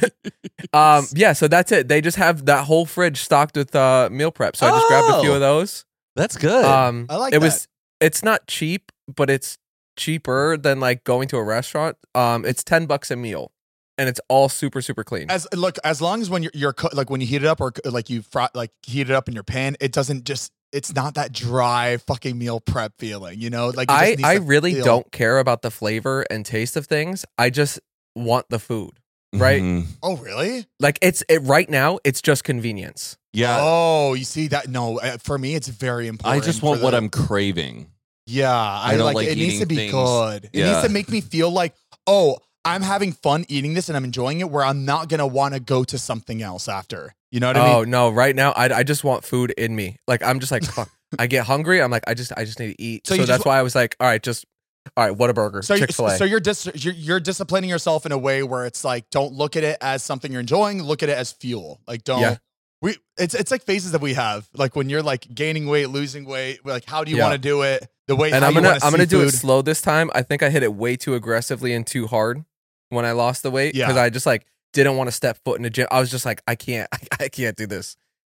Yeah, so that's it. They just have that whole fridge stocked with meal prep. So I just grabbed a few of those. That's good. I like It's not cheap, but it's cheaper than like going to a restaurant. It's $10 a meal, and it's all super clean. As long as when you're like when you heat it up or like you heat it up in your pan, it doesn't just. It's not that dry fucking meal prep feeling, you know? Like it just needs I to really feel- don't care about the flavor and taste of things. I just want the food, right? Mhm. Oh, really? Like right now, it's just convenience. Yeah. Oh, you see that? No, for me, it's very important. I just want for what the- I'm craving. Yeah, I don't like like it needs eating to be things. good. It Yeah. needs to make me feel like, oh, I'm having fun eating this and I'm enjoying it, where I'm not gonna want to go to something else after. You know what I Oh mean? no! Right now, I just want food in me. Like I'm just like, fuck. I get hungry. I'm like, I just need to eat. So So, you that's just- why I was like, all right, Whataburger, So, Chick-fil-A. so you're disciplining yourself in a way where it's like, don't look at it as something you're enjoying. Look at it as fuel. Like, don't. Yeah. It's like phases that we have. Like when you're like gaining weight, losing weight. We're like, how do you Yeah. want to do it? The way. And how I'm you gonna wanna I'm gonna see do it food. slow this time. I think I hit it way too aggressively and too hard when I lost the weight because Yeah. I just like didn't want to step foot in the gym. I was just like, I can't do this.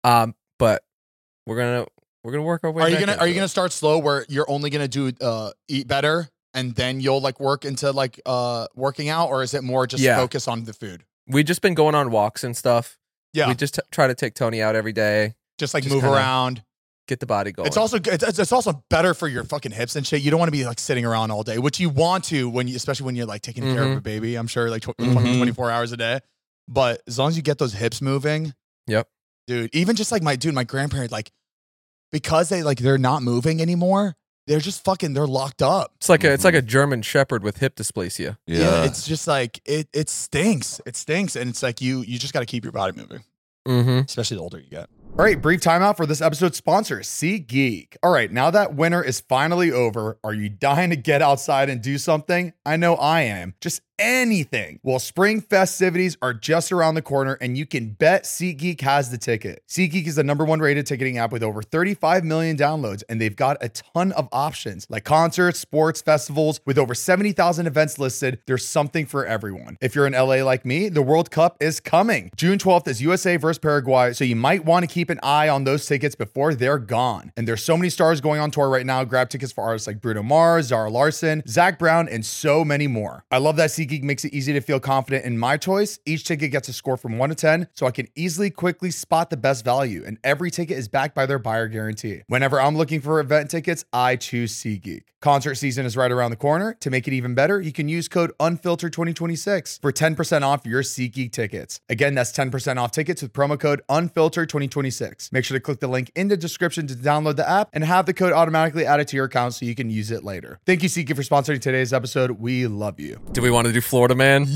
But we're gonna work our way. Are you back gonna into Are you it. gonna start slow where you're only gonna do eat better and then you'll like work into like working out, or is it more just Yeah. focus on the food? We just been going on walks and stuff. Yeah, We just try to take Tony out every day, just like just move kinda around. get the body going. It's also it's also better for your fucking hips and shit. You don't want to be like sitting around all day, which you want to when you, especially when you're like taking care of Mhm. a baby. I'm sure like Mhm. 24 hours a day. But as long as you get those hips moving, Yep. dude. Even just like my grandparents, like because they're not moving anymore. They're just fucking. They're locked up. It's like a German Shepherd with hip dysplasia. Yeah. It's just like it stinks. It stinks, and it's like you just got to keep your body moving, Mm-hmm. especially the older you get. All right, brief timeout for this episode's sponsor, SeatGeek. All right, now that winter is finally over, are you dying to get outside and do something? I know I am. Just anything. Well, spring festivities are just around the corner, and you can bet SeatGeek has the ticket. SeatGeek is the #1 rated ticketing app with over 35 million downloads, and they've got a ton of options like concerts, sports, festivals. With over 70,000 events listed, there's something for everyone. If you're in LA like me, the World Cup is coming. June 12th is USA versus Paraguay, so you might want to keep an eye on those tickets before they're gone. And there's so many stars going on tour right now. Grab tickets for artists like Bruno Mars, Zara Larsson, Zach Brown, and so many more. I love that SeatGeek makes it easy to feel confident in my choice. Each ticket gets a score from 1 to 10, so I can quickly spot the best value. And every ticket is backed by their buyer guarantee. Whenever I'm looking for event tickets, I choose SeatGeek. Concert season is right around the corner. To make it even better, you can use code UNFILTERED2026 for 10% off your SeatGeek tickets. Again, that's 10% off tickets with promo code UNFILTERED2026. Make sure to click the link in the description to download the app and have the code automatically added to your account so you can use it later. Thank you, SeatGeek, for sponsoring today's episode. We love you. Do we want to do Florida Man?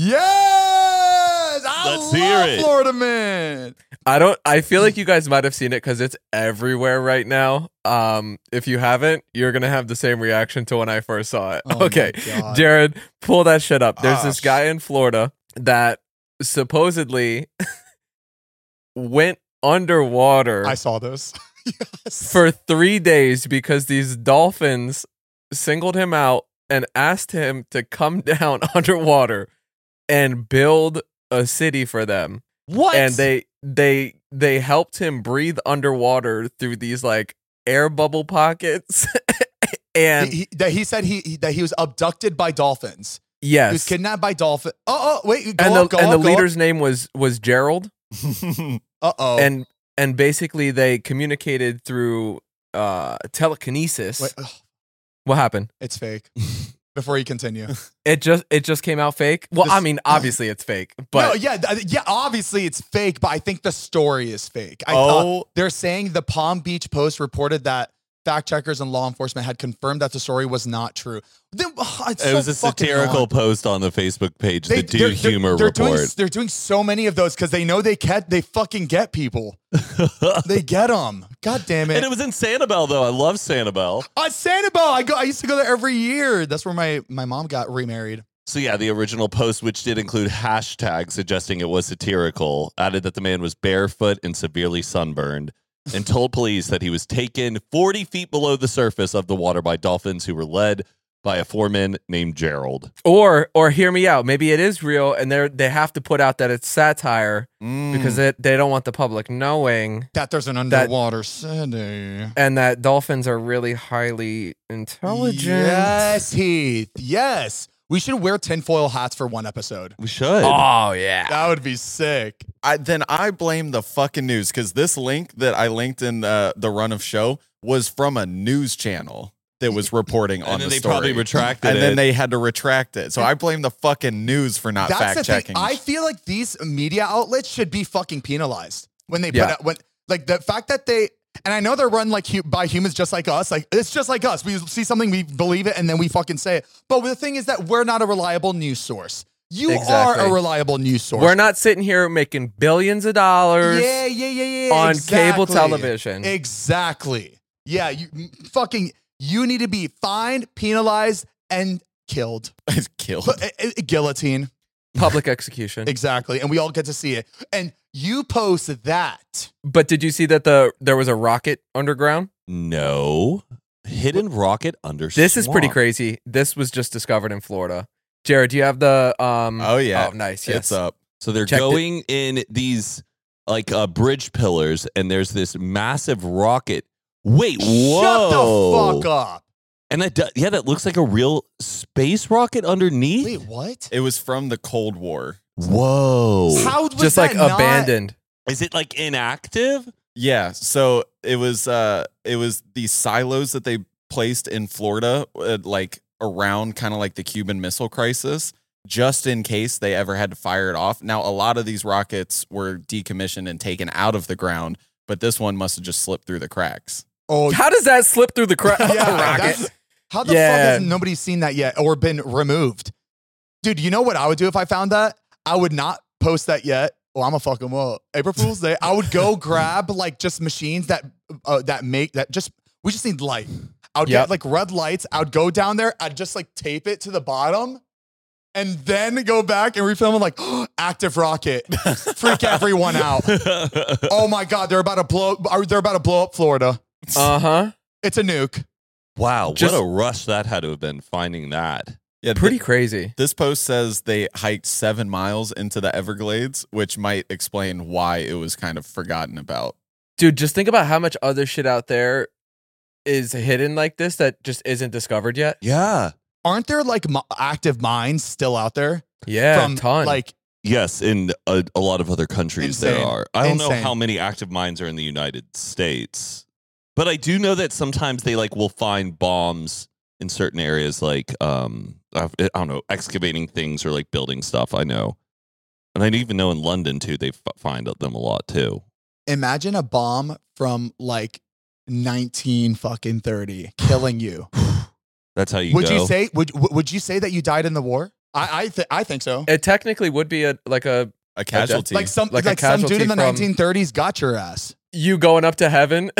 Yes! Let's hear it. Florida Man. I feel like you guys might have seen it because it's everywhere right now. If you haven't, you're gonna have the same reaction to when I first saw it. Oh my Okay, God. Jared, pull that shit up. There's Ah, this guy in Florida that supposedly went underwater I saw this. Yes. for 3 days because these dolphins singled him out and asked him to come down underwater and build a city for them. What? And they helped him breathe underwater through these like air bubble pockets. And he said that he was abducted by dolphins. He was yes, kidnapped by dolphins. Wait. Go and up, the leader's name was Gerald. Uh-oh. And basically they communicated through telekinesis. Wait, What happened? it's fake. Before you continue. It just came out fake. Well, This- I mean, obviously it's fake, but no, yeah, obviously it's fake, but I think the story is fake. They're saying the Palm Beach Post reported that fact checkers and law enforcement had confirmed that the story was not true. It was a satirical post on the Facebook page, the Do Humor Report. They're doing so many of those because they know they fucking get people. They get them. God damn it. And it was in Sanibel, though. I love Sanibel. Sanibel. I used to go there every year. That's where my mom got remarried. So yeah, the original post, which did include hashtags suggesting it was satirical, added that the man was barefoot and severely sunburned and told police that he was taken 40 feet below the surface of the water by dolphins who were led by a foreman named Gerald. or hear me out. Maybe it is real, and they have to put out that it's satire because they don't want the public knowing That there's an underwater city. and that dolphins are really highly intelligent. Yes, Heath. Yes. We should wear tinfoil hats for one episode. We should. Oh yeah. That would be sick. Then I blame the fucking news because this link that I linked in the run of show was from a news channel that was reporting on And then the they story. probably retracted and it. then they had to retract it. So I blame the fucking news for not That's fact the thing. checking. I feel like these media outlets should be fucking penalized when they put Yeah. out, when like the fact that they, And I know they're run like by humans just like us. Like, it's just like us. We see something, we believe it, and then we fucking say it. But the thing is that we're not a reliable news source. You Exactly. are a reliable news source. We're not sitting here making billions of dollars Yeah. on exactly. cable television. Exactly. Yeah, you need to be fined, penalized, and killed. Killed. Guillotine. Public execution. Exactly. And we all get to see it. And you post that. But did you see that there was a rocket underground? No. Hidden rocket under This is pretty swamp. crazy. This was just discovered in Florida. Jared, do you have the Oh yeah. Oh, nice. Yes. It's up. So they're Checked it. going in these like bridge pillars, and there's this massive rocket. Wait, whoa! Shut the fuck up. And that looks like a real space rocket underneath. Wait, what? It was from the Cold War. Whoa! How was Just that like not- abandoned. Is it like inactive? Yeah. So it was these silos that they placed in Florida, like around kind of like the Cuban Missile Crisis, just in case they ever had to fire it off. Now, a lot of these rockets were decommissioned and taken out of the ground, but this one must have just slipped through the cracks. Oh, How does that slip through the crack? yeah. rocket? that's- How the fuck Yeah. has nobody seen that yet or been removed? Dude, you know what I would do if I found that? I would not post that yet. Oh, I'm a fucking well. April Fool's Day. I would go grab like just machines that we just need light. I would Yep. get like red lights. I would go down there. I'd just like tape it to the bottom and then go back and refilm it like active rocket. Freak everyone out. Oh my God, they're about to blow up Florida. Uh-huh. It's a nuke. Wow, Just- what a rush that had to have been finding that. Yeah. Pretty crazy. This post says they hiked 7 miles into the Everglades, which might explain why it was kind of forgotten about. Dude, just think about how much other shit out there is hidden like this that just isn't discovered yet. Yeah. Aren't there like active mines still out there? Yeah, From ton. like Yes, in a lot of other countries there Insane. are. I don't know Insane. how many active mines are in the United States, but I do know that sometimes they like will find bombs in certain areas, like I don't know, excavating things or like building stuff. I know, and I even know in London too, they find them a lot too. imagine a bomb from like 1930 killing you. That's how you Would go. you say would you say that you died in the war? I think so. it technically would be a A casualty. Like some like a some dude in the casualty from- 1930s got your ass. you going up to heaven.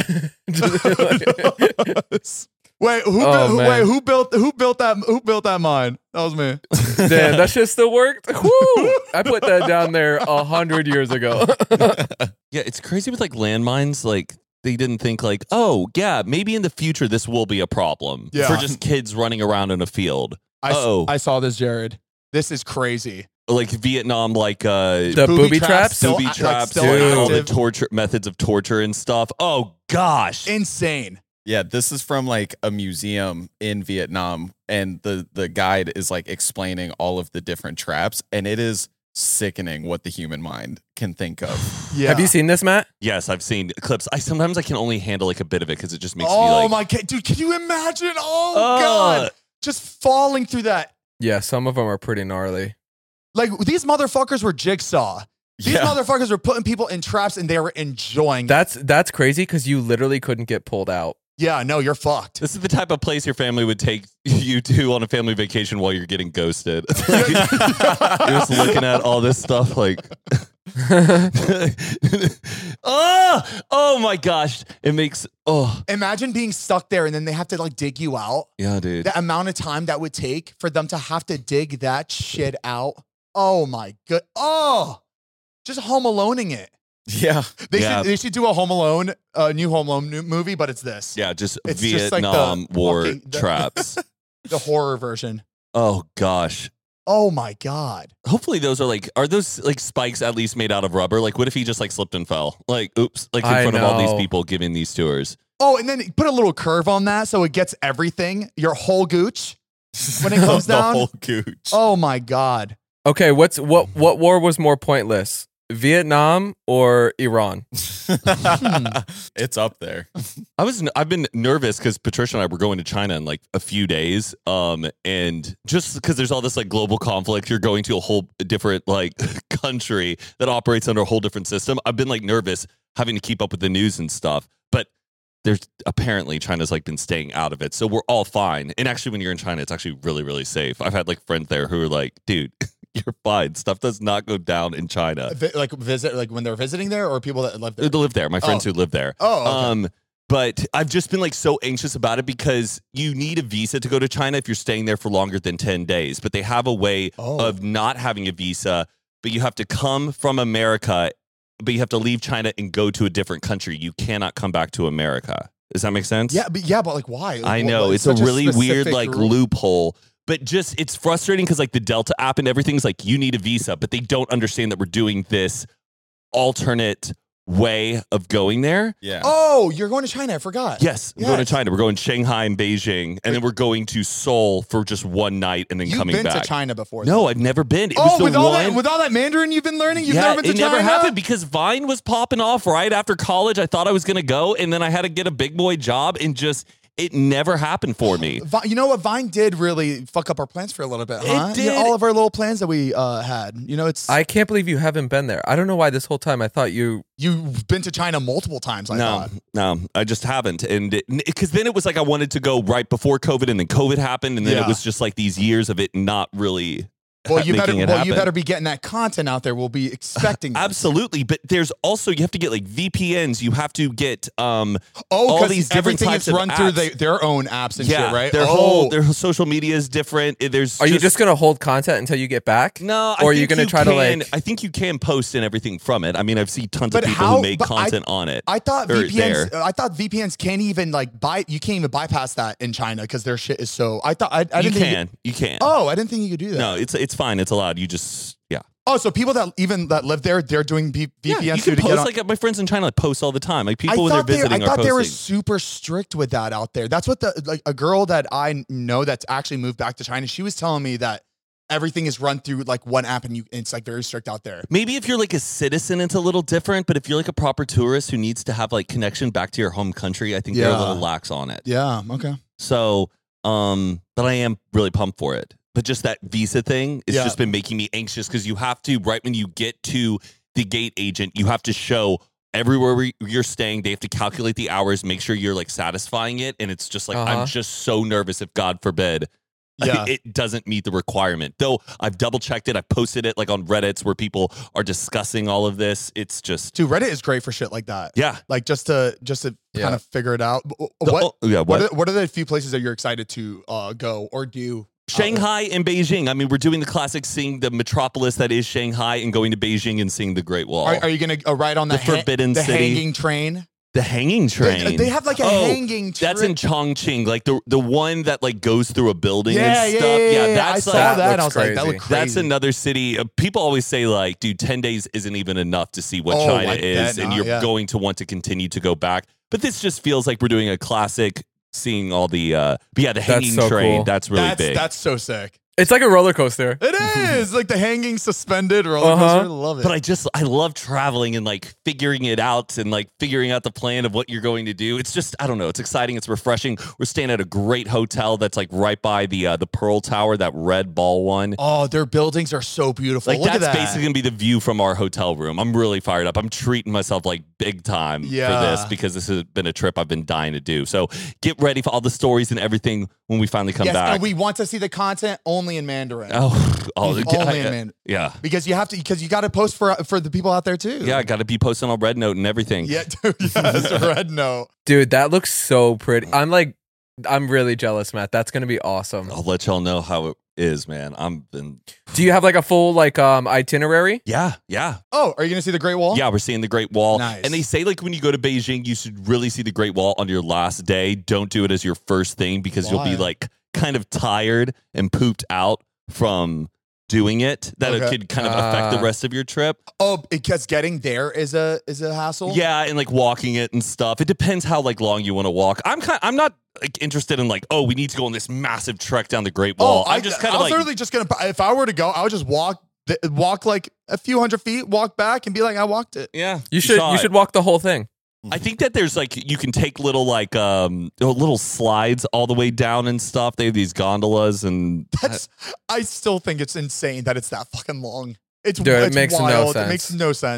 Wait, Oh, man. who built that mine? That was me. Damn, that shit still worked. Woo! I put that down there 100 years ago. Yeah, it's crazy with like landmines. Like they didn't think like, oh yeah, maybe in the future this will be a problem Yeah. for just kids running around in a field. I saw this, Jared. This is crazy. Like Vietnam, like The booby traps? still booby like, traps, still and all the active. torture methods of torture and stuff. Oh gosh, Insane. Yeah, this is from like a museum in Vietnam, and the guide is like explaining all of the different traps, and it is sickening what the human mind can think of. Yeah. Have you seen this, Matt? yes, I've seen clips. Sometimes I can only handle like a bit of it because it just makes me Oh like, my god, dude! Can you imagine? Oh Uh. god, just falling through that. Yeah, some of them are pretty gnarly. Like these motherfuckers were Jigsaw. These Yeah. motherfuckers were putting people in traps and they were enjoying it. That's crazy because you literally couldn't get pulled out. Yeah, no, you're fucked. This is the type of place your family would take you to on a family vacation while you're getting ghosted. Like, you're just looking at all this stuff like, oh my gosh, it makes Imagine being stuck there and then they have to like dig you out. yeah, dude. The amount of time that would take for them to have to dig that shit out. Oh my god. Oh, just Home Aloneing it. Yeah. They should do a Home Alone, new Home Alone movie, but it's this. Yeah, just It's just like the Vietnam War walking- the- traps. The horror version. Oh gosh. Oh my god. Hopefully those are those like spikes at least made out of rubber? Like what if he just like slipped and fell? Like oops, like in I front of all these know. people giving these tours. Oh, and then put a little curve on that so it gets everything, your whole gooch when it comes The down. whole gooch. Oh my god. Okay, what war was more pointless? Vietnam or Iran? It's up there. I've been nervous because Patricia and I were going to China in like a few days. And just because there's all this like global conflict, you're going to a whole different like country that operates under a whole different system. I've been like nervous having to keep up with the news and stuff. But there's apparently China's like been staying out of it. So we're all fine. And actually, when you're in China, it's actually really, really safe. I've had like friends there who are like, dude, you're fine. Stuff does not go down in China. Like visit, like when they're visiting there, or people that live there? They live there. My friends who live there. Oh, okay. But I've just been like so anxious about it because you need a visa to go to China if you're staying there for longer than 10 days. But they have a way of not having a visa, but you have to come from America, but you have to leave China and go to a different country. You cannot come back to America. Does that make sense? Yeah, but like why? Like, I know. It's a really weird like loophole. But just it's frustrating because like the Delta app and everything's like you need a visa, but they don't understand that we're doing this alternate way of going there. Yeah. Oh, you're going to China. I forgot. Yes, I'm going to China. We're going to Shanghai and Beijing, and then we're going to Seoul for just one night and then coming back. You've been to China before? No, I've never been. It oh, was the with all one... that Mandarin you've been learning, you've never been to China? It never happened because Vine was popping off right after college. I thought I was going to go, and then I had to get a big boy job, and just it never happened for me. You know what? Vine did really fuck up our plans for a little bit, huh? It did. You know, all of our little plans that we had. You know, it's. I can't believe you haven't been there. I don't know why this whole time I thought you've been to China multiple times. I thought. No, I just haven't, and because then it was like I wanted to go right before COVID, and then COVID happened, and then it was just like these years of it not really. Well, you better be getting that content out there. We'll be expecting this. Absolutely, but there's also you have to get like VPNs. You have to get all these different types of run apps. through their own apps and shit, right? Their social media is different. Are you just gonna hold content until you get back? No, or are you gonna try to like? I think you can post and everything from it. I mean, I've seen tons of people who make content on it. I thought VPNs can't even like you can't even bypass that in China because their shit is so. I didn't think you can. Oh, I didn't think you could do that. No, it's fine. It's allowed. You just Oh, so people that live there, they're doing VPNs you can post. Like my friends in China like post all the time. Like people when they're visiting I thought they were super strict with that out there. That's what a girl that I know that's actually moved back to China. She was telling me that everything is run through like one app and it's like very strict out there. Maybe if you're like a citizen, it's a little different. But if you're like a proper tourist who needs to have like connection back to your home country, I think they're a little lax on it. Yeah. Okay. So, but I am really pumped for it. But just that visa thing has just been making me anxious because you have to, right when you get to the gate agent, you have to show everywhere you're staying. They have to calculate the hours, make sure you're like satisfying it. And it's just like, I'm just so nervous if God forbid it doesn't meet the requirement. Though I've double checked it. I've posted it like on Reddits where people are discussing all of this. It's just. Dude, Reddit is great for shit like that. Yeah. Like just to kind of figure it out. What are the few places that you're excited to go or do? Shanghai and Beijing. I mean, we're doing the classic, seeing the metropolis that is Shanghai and going to Beijing and seeing the Great Wall. Are you going to ride on the Forbidden City? Hanging train? The hanging train. They have like a hanging train. That's in Chongqing, like the one that like goes through a building and stuff. That's I saw that. I was like, that looked crazy. That's another city. People always say like, dude, 10 days isn't even enough to see what China is, and you're going to want to continue to go back. But this just feels like we're doing a classic. Seeing all the the hanging train, cool. That's really big. That's so sick. It's like a roller coaster. It is like the hanging suspended roller coaster. I love it. But I love traveling and like figuring it out and like figuring out the plan of what you're going to do. It's just, I don't know. It's exciting. It's refreshing. We're staying at a great hotel that's like right by the Pearl Tower, that red ball one. Oh, their buildings are so beautiful. Like that's basically gonna be the view from our hotel room. I'm really fired up. I'm treating myself like big time for this because this has been a trip I've been dying to do. So get ready for all the stories and everything when we finally come back. And we want to see the content only in Mandarin. Only in Mandarin. Yeah. Because you got to post for the people out there too. Yeah, got to be posting on Red Note and everything. Yeah, dude, yes, Red Note. Dude, that looks so pretty. I'm really jealous, Matt. That's going to be awesome. I'll let y'all know how it is, man. Do you have like a full itinerary? Yeah. Oh, are you gonna see the Great Wall? Yeah, we're seeing the Great Wall. Nice. And they say like when you go to Beijing, you should really see the Great Wall on your last day. Don't do it as your first thing because you'll be like kind of tired and pooped out from doing it. It could kind of affect the rest of your trip. Oh, because getting there is a hassle. Yeah, and like walking it and stuff. It depends how like long you want to walk. I'm not like interested in like, oh, we need to go on this massive trek down the Great Wall. I was literally just gonna. If I were to go, I would just walk like a few hundred feet, walk back, and be like, I walked it. Yeah, you should walk the whole thing. I think that there's like you can take little like little slides all the way down and stuff. They have these gondolas and I still think it's insane that it's that fucking long. It makes wild. No sense. It makes no sense.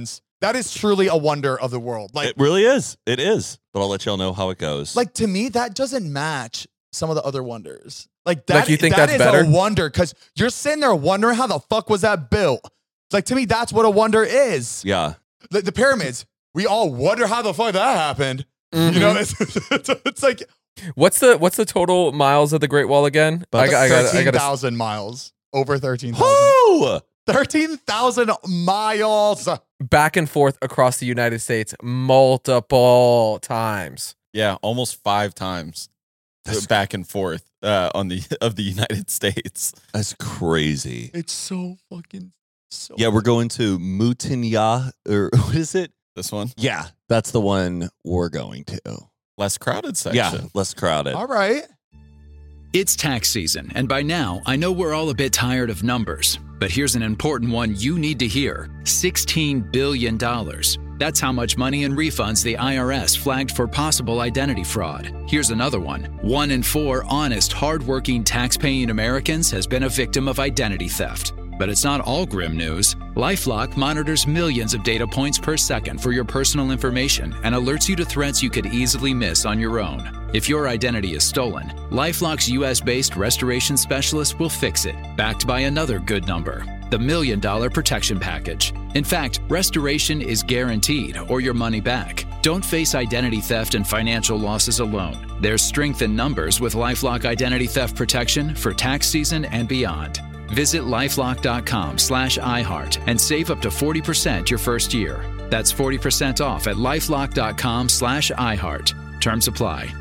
That is truly a wonder of the world. Like, It really is. It is. But I'll let y'all know how it goes. like to me, that doesn't match some of the other wonders. Like that, Like, you think that that's is better? a wonder because you're sitting there wondering how the fuck was that built. Like to me, that's what a wonder is. yeah. The pyramids. We all wonder how the fuck that happened. Mm-hmm. You know, it's like What's the total miles of the Great Wall again? I got 13,000 miles. Over 13,000. Woo! 13,000 miles. back and forth across the United States multiple times. Yeah, almost 5 times back and forth of the United States. That's crazy. It's so fucking so. Yeah, we're going to Mutinya, or what is it? This one, Yeah, that's the one we're going to. less crowded section. Yeah, less crowded. All right. It's tax season, and by now, I know we're all a bit tired of numbers. But here's an important one you need to hear. $16 billion. That's how much money in refunds the IRS flagged for possible identity fraud. Here's another one. 1 in 4 honest, hardworking, tax-paying Americans has been a victim of identity theft. But it's not all grim news. LifeLock monitors millions of data points per second for your personal information and alerts you to threats you could easily miss on your own. If your identity is stolen, LifeLock's US-based restoration specialist will fix it, backed by another good number, the $1 Million Protection Package. In fact, restoration is guaranteed or your money back. Don't face identity theft and financial losses alone. There's strength in numbers with LifeLock Identity Theft Protection for tax season and beyond. Visit lifelock.com/iHeart and save up to 40% your first year. That's 40% off at lifelock.com/iHeart. Terms apply.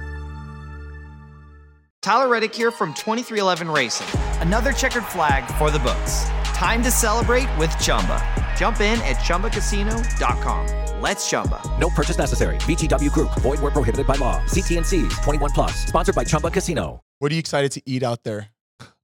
Tyler Reddick here from 2311 Racing. Another checkered flag for the books. Time to celebrate with Chumba. Jump in at ChumbaCasino.com. Let's Chumba. No purchase necessary. VGW Group. Void where prohibited by law. CT&Cs. 21 plus. Sponsored by Chumba Casino. What are you excited to eat out there?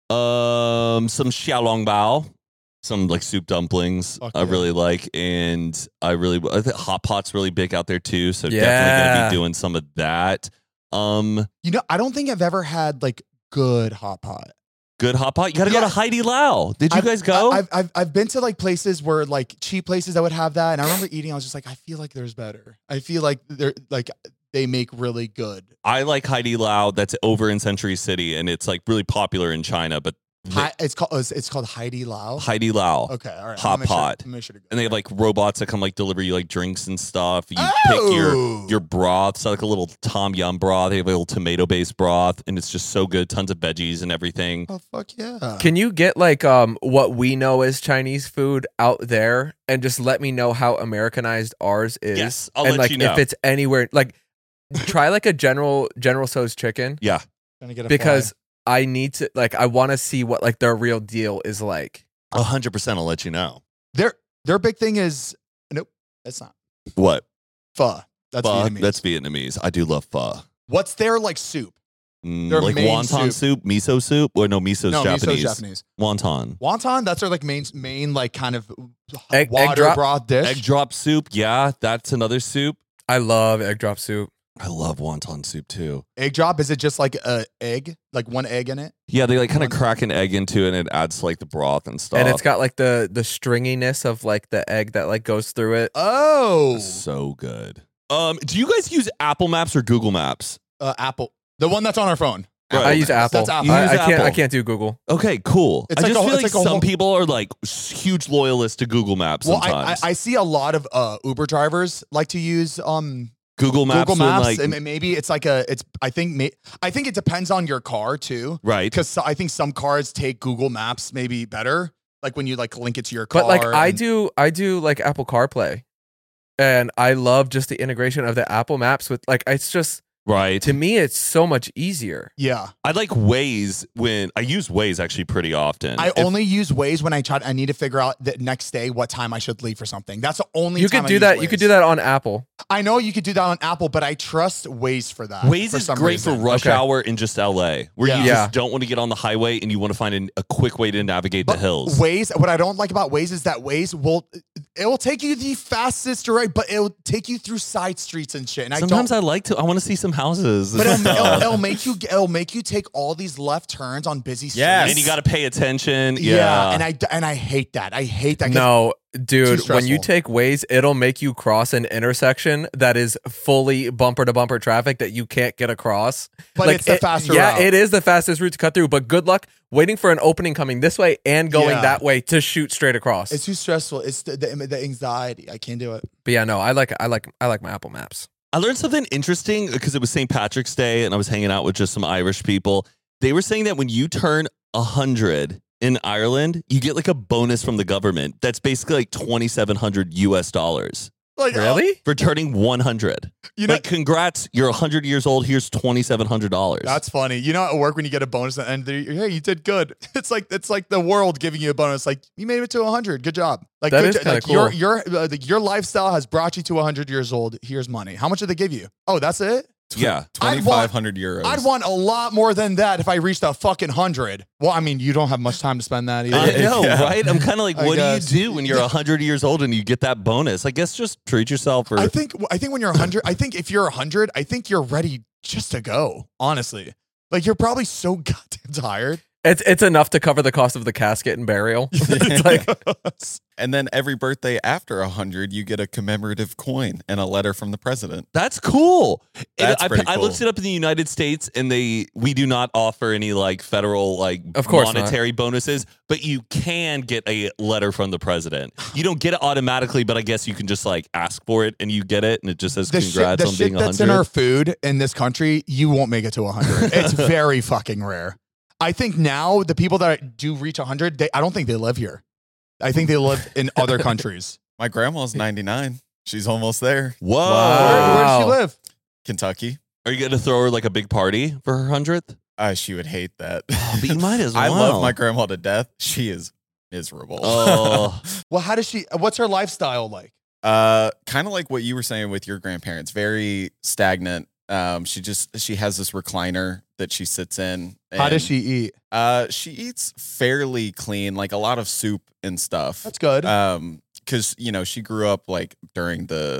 Some xiaolong bao, some like soup dumplings. Fuck I yeah. really like, and I think hot pot's really big out there too. So Yeah. definitely gonna be doing some of that. You know, I don't think I've ever had like good hot pot. Good hot pot. You got to go Yeah. to Heidi Lao. Did you guys go? I've been to like places where like cheap places that would have that, and I remember eating. I was just like, I feel like there's better. I feel like they're like they make really good. I like Heidi Lao. That's over in Century City, and it's like really popular in China. But It's called Heidi Lao. Heidi Lao. Okay, all right. Hot pot. I'm gonna sure to go. And they have like robots that come like deliver you like drinks and stuff. You Oh! pick your broth. So like a little Tom Yum broth. They have a little tomato based broth, and it's just so good. Tons of veggies and everything. Oh fuck yeah! Can you get like what we know as Chinese food out there and just let me know how Americanized ours is? Yes, I'll and let like you know. if it's anywhere like try like a General Tso's chicken Yeah. Trying to get a because I need to like I want to see what like their real deal is like. 100%. I'll let you know. their big thing is nope. That's not What? pho. That's Pho. Vietnamese. That's Vietnamese. I do love pho. What's their like soup? Their Like main wonton soup, miso soup, or no, miso's No, Japanese. miso's Japanese. Wonton. Wonton. That's their like main like kind of Egg water drop? broth dish. Egg drop soup. Yeah, that's another soup. I love egg drop soup. I love wonton soup too. Egg drop. Is it just like a egg, like one egg in it? Yeah, they like kind of One- crack an egg into it, and it adds like the broth and stuff. And it's got like the stringiness of like the egg that like goes through it. Oh, so good. Do you guys use Apple Maps or Google Maps? Apple, the one that's on our phone. Right. I use Apple. That's Apple. You use I Apple. can't do Google. Okay, cool. It's I like just a- feel it's like like a some whole- people are like huge loyalists to Google Maps Well, sometimes. I see a lot of Uber drivers like to use Google Maps, Google Maps, like, and maybe it's like I think it depends on your car too, right? because I think some cars take Google Maps maybe better, like when you like link it to your car. But like I and- do like Apple CarPlay. And I love just the integration of the Apple Maps with like it's just Right. to me it's so much easier. Yeah, I like Waze when I use Waze actually pretty often. I only use Waze when I need to figure out the next day what time I should leave for something. That's the only You time could I do use that. Waze. You could do that on Apple. I know you could do that on Apple, but I trust Waze for that. Waze for is some great reason. for rush Okay. hour in just LA, where Yeah. you Yeah. just don't want to get on the highway and you want to find a quick way to navigate But the hills. Waze, what I don't like about Waze is that Waze will take you the fastest direct, but it'll take you through side streets and shit. And Sometimes I I like to. I want to see some houses. but and stuff. it'll make you take all these left turns on busy streets. Yes. and you got to pay attention. yeah, and I hate that. I hate that. 'cause No, Dude, when you take Waze, it'll make you cross an intersection that is fully bumper to bumper traffic that you can't get across. But it's the faster route. Yeah, it is the fastest route to cut through. But good luck waiting for an opening coming this way and going that way to shoot straight across. It's too stressful. It's the anxiety. I can't do it. But yeah, no, I like my Apple Maps. I learned something interesting because it was St. Patrick's Day and I was hanging out with just some Irish people. They were saying that when you turn 100 in Ireland, you get like a bonus from the government. That's basically like $2,700 US. Like, really? For turning 100. You know, like, congrats, you're 100 years old. Here's $2,700. That's funny. You know, at work when you get a bonus at the end of the year, hey, you did good. It's like the world giving you a bonus. Like, you made it to 100. Good job. Like, that is kind of cool. Your lifestyle has brought you to 100 years old. Here's money. How much did they give you? Oh, that's it? Yeah. 2,500 euros. I'd want a lot more than that if I reached a fucking 100. Well, I mean, you don't have much time to spend that either. I know, right? I'm kind of like, what guess. do you do when you're 100 years old and you get that bonus? I guess just treat yourself. Or I think when you're 100, I think if you're 100, I think you're ready just to go, honestly. Like, you're probably so goddamn tired. It's enough to cover the cost of the casket and burial. It's like, and then every birthday after 100, you get a commemorative coin and a letter from the president. That's cool. That's pretty I cool. looked it up in the United States, and we do not offer any like federal Of course monetary bonuses, but you can get a letter from the president. You don't get it automatically, but I guess you can just like ask for it, and you get it, and it just says congrats on being 100. That's in our food in this country, you won't make it to 100. It's very fucking rare. I think now the people that do reach 100, I don't think they live here. I think they live in other countries. My grandma's 99. She's almost there. Whoa. Wow. Where does she live? Kentucky. Are you going to throw her like a big party for her 100th? She would hate that. But you might as well. I love my grandma to death. She is miserable. Oh. Well, what's her lifestyle like? Kind of like what you were saying with your grandparents. Very stagnant. She has this recliner that she sits in. How does she eat? She eats fairly clean, like a lot of soup and stuff. That's good. Because she grew up like during the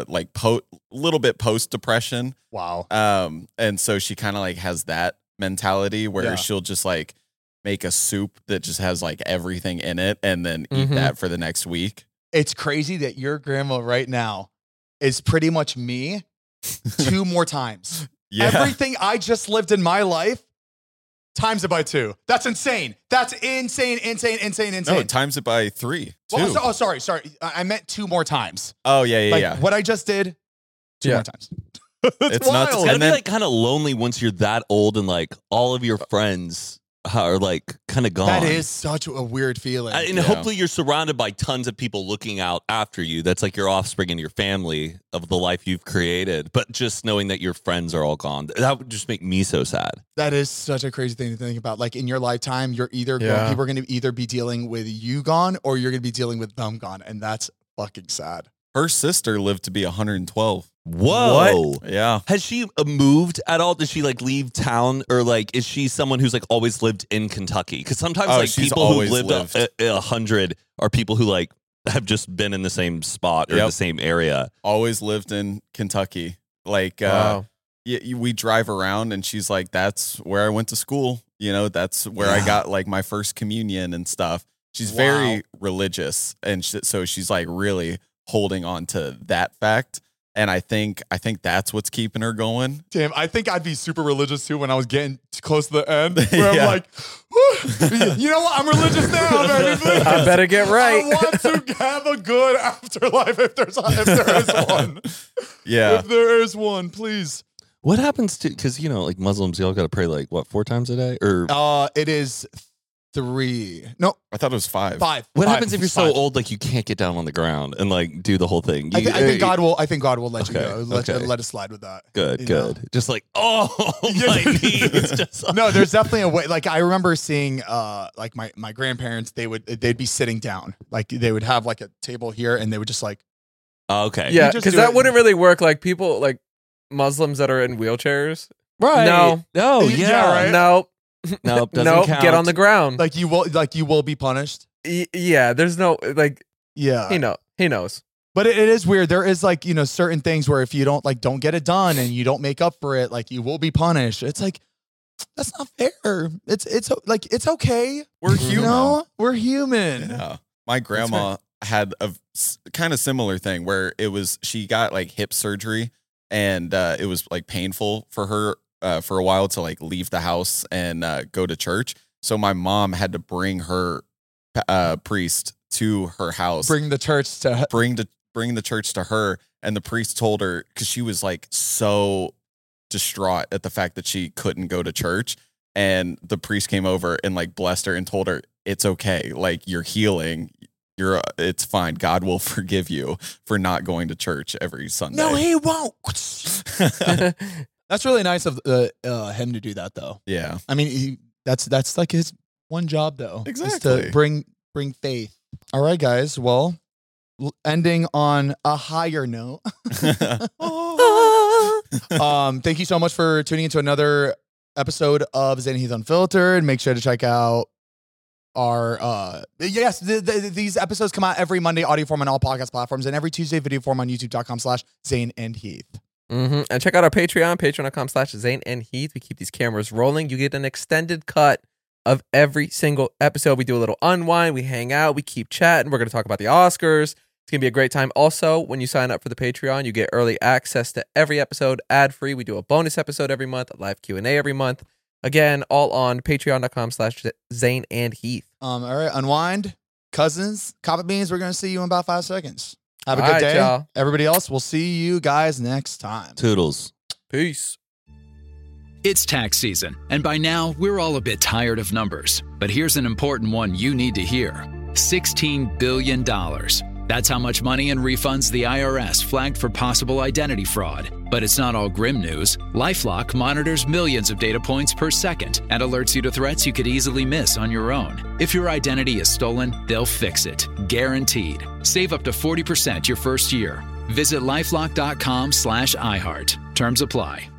little bit post depression. Wow. And so she kind of like has that mentality where she'll just like make a soup that just has like everything in it and then eat that for the next week. It's crazy that your grandma right now is pretty much me 2 more times. Yeah. Everything I just lived in my life, times it by 2. That's insane. That's insane. No, times it by 3. Well, sorry. I meant 2 more times. Oh, yeah. What I just did, 2 more times. It's nuts. It's gotta be like kind of lonely once you're that old and like all of your friends are like kind of gone. That is such a weird feeling. And hopefully you're surrounded by tons of people looking out after you. That's like your offspring and your family of the life you've created. But just knowing that your friends are all gone, that would just make me so sad. That is such a crazy thing to think about. Like in your lifetime, you're either people are going to either be dealing with you gone or you're going to be dealing with them gone. And that's fucking sad. Her sister lived to be 112. Whoa. What? Yeah. Has she moved at all? Does she like leave town or like is she someone who's like always lived in Kentucky? Because sometimes like people who lived at 100 are people who like have just been in the same spot or the same area. Always lived in Kentucky. Like we drive around and she's like, that's where I went to school. That's where I got like my first communion and stuff. She's very religious. And so she's like really holding on to that fact. And I think that's what's keeping her going. Damn, I think I'd be super religious too when I was getting close to the end. Where I'm like, you know what? I'm religious now, baby. Please. I better get right. I want to have a good afterlife if there is one. Yeah. If there is one, please. What happens to, because, like Muslims, y'all got to pray like, what, 4 times a day? Or it is 3. No. I thought it was 5. 5. What happens if you're so old, like you can't get down on the ground and like do the whole thing? I think God will. I think God will let you go. Okay. Let us slide with that. Good. Just like, my knees. Just No, there's definitely a way. Like I remember seeing, like my grandparents. They'd be sitting down. Like they would have like a table here, and they would just like. Okay. Yeah, because that wouldn't really work. Like people, like Muslims that are in wheelchairs. Right. No. Oh yeah. Right. No. Nope, doesn't no, count. get on the ground. Like you will be punished. Yeah, there's no like. Yeah, he knows. But it is weird. There is like certain things where if you don't get it done and you don't make up for it, like you will be punished. It's like that's not fair. It's like it's okay. We're human. We're human. Yeah. My grandma had a kind of similar thing where she got like hip surgery, and it was like painful for her for a while to like leave the house and go to church. So my mom had to bring her priest to her house. Bring the church to her, and the priest told her, because she was like so distraught at the fact that she couldn't go to church, and the priest came over and like blessed her and told her it's okay, like you're healing, it's fine, God will forgive you for not going to church every Sunday. No, he won't. That's really nice of him to do that, though. Yeah, I mean, that's like his one job, though. Exactly. To bring faith. All right, guys. Well, ending on a higher note. Thank you so much for tuning into another episode of Zane and Heath Unfiltered. Make sure to check out our these episodes come out every Monday, audio form on all podcast platforms, and every Tuesday, video form on youtube.com/Zane and Heath. And check out our patreon.com/Zane and Heath. We keep these cameras rolling. You get an extended cut of every single episode. We do a little unwind, we hang out, we keep chatting. We're going to talk about the Oscars. It's going to be a great time. Also, when you sign up for the Patreon, you get early access to every episode, ad-free. We do a bonus episode every month, a live Q&A every month. Again, all on patreon.com/Zane and Heath. All right, unwind. Cousins, Coffee Beans, we're going to see you in about 5 seconds. Have a All good right, day. y'all. Everybody else, we'll see you guys next time. Toodles. Peace. It's tax season, and by now, we're all a bit tired of numbers. But here's an important one you need to hear. $16 billion. That's how much money in refunds the IRS flagged for possible identity fraud. But it's not all grim news. LifeLock monitors millions of data points per second and alerts you to threats you could easily miss on your own. If your identity is stolen, they'll fix it. Guaranteed. Save up to 40% your first year. Visit LifeLock.com/iHeart. Terms apply.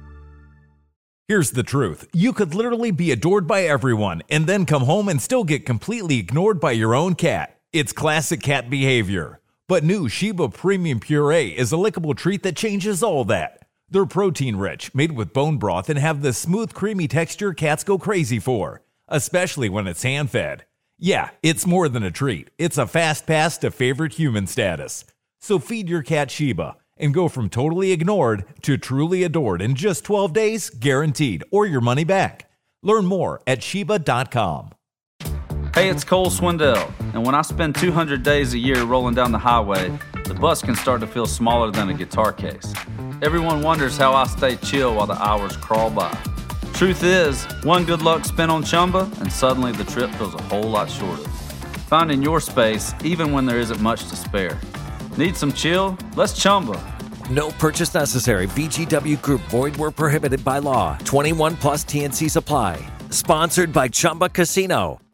Here's the truth. You could literally be adored by everyone and then come home and still get completely ignored by your own cat. It's classic cat behavior. But new Sheba Premium Puree is a lickable treat that changes all that. They're protein-rich, made with bone broth, and have the smooth, creamy texture cats go crazy for, especially when it's hand-fed. Yeah, it's more than a treat. It's a fast pass to favorite human status. So feed your cat Sheba and go from totally ignored to truly adored in just 12 days, guaranteed, or your money back. Learn more at Sheba.com. Hey, it's Cole Swindell, and when I spend 200 days a year rolling down the highway, the bus can start to feel smaller than a guitar case. Everyone wonders how I stay chill while the hours crawl by. Truth is, one good luck spin on Chumba, and suddenly the trip feels a whole lot shorter. Finding your space, even when there isn't much to spare. Need some chill? Let's Chumba. No purchase necessary. VGW Group. Void where prohibited by law. 21 plus TNC Supply. Sponsored by Chumba Casino.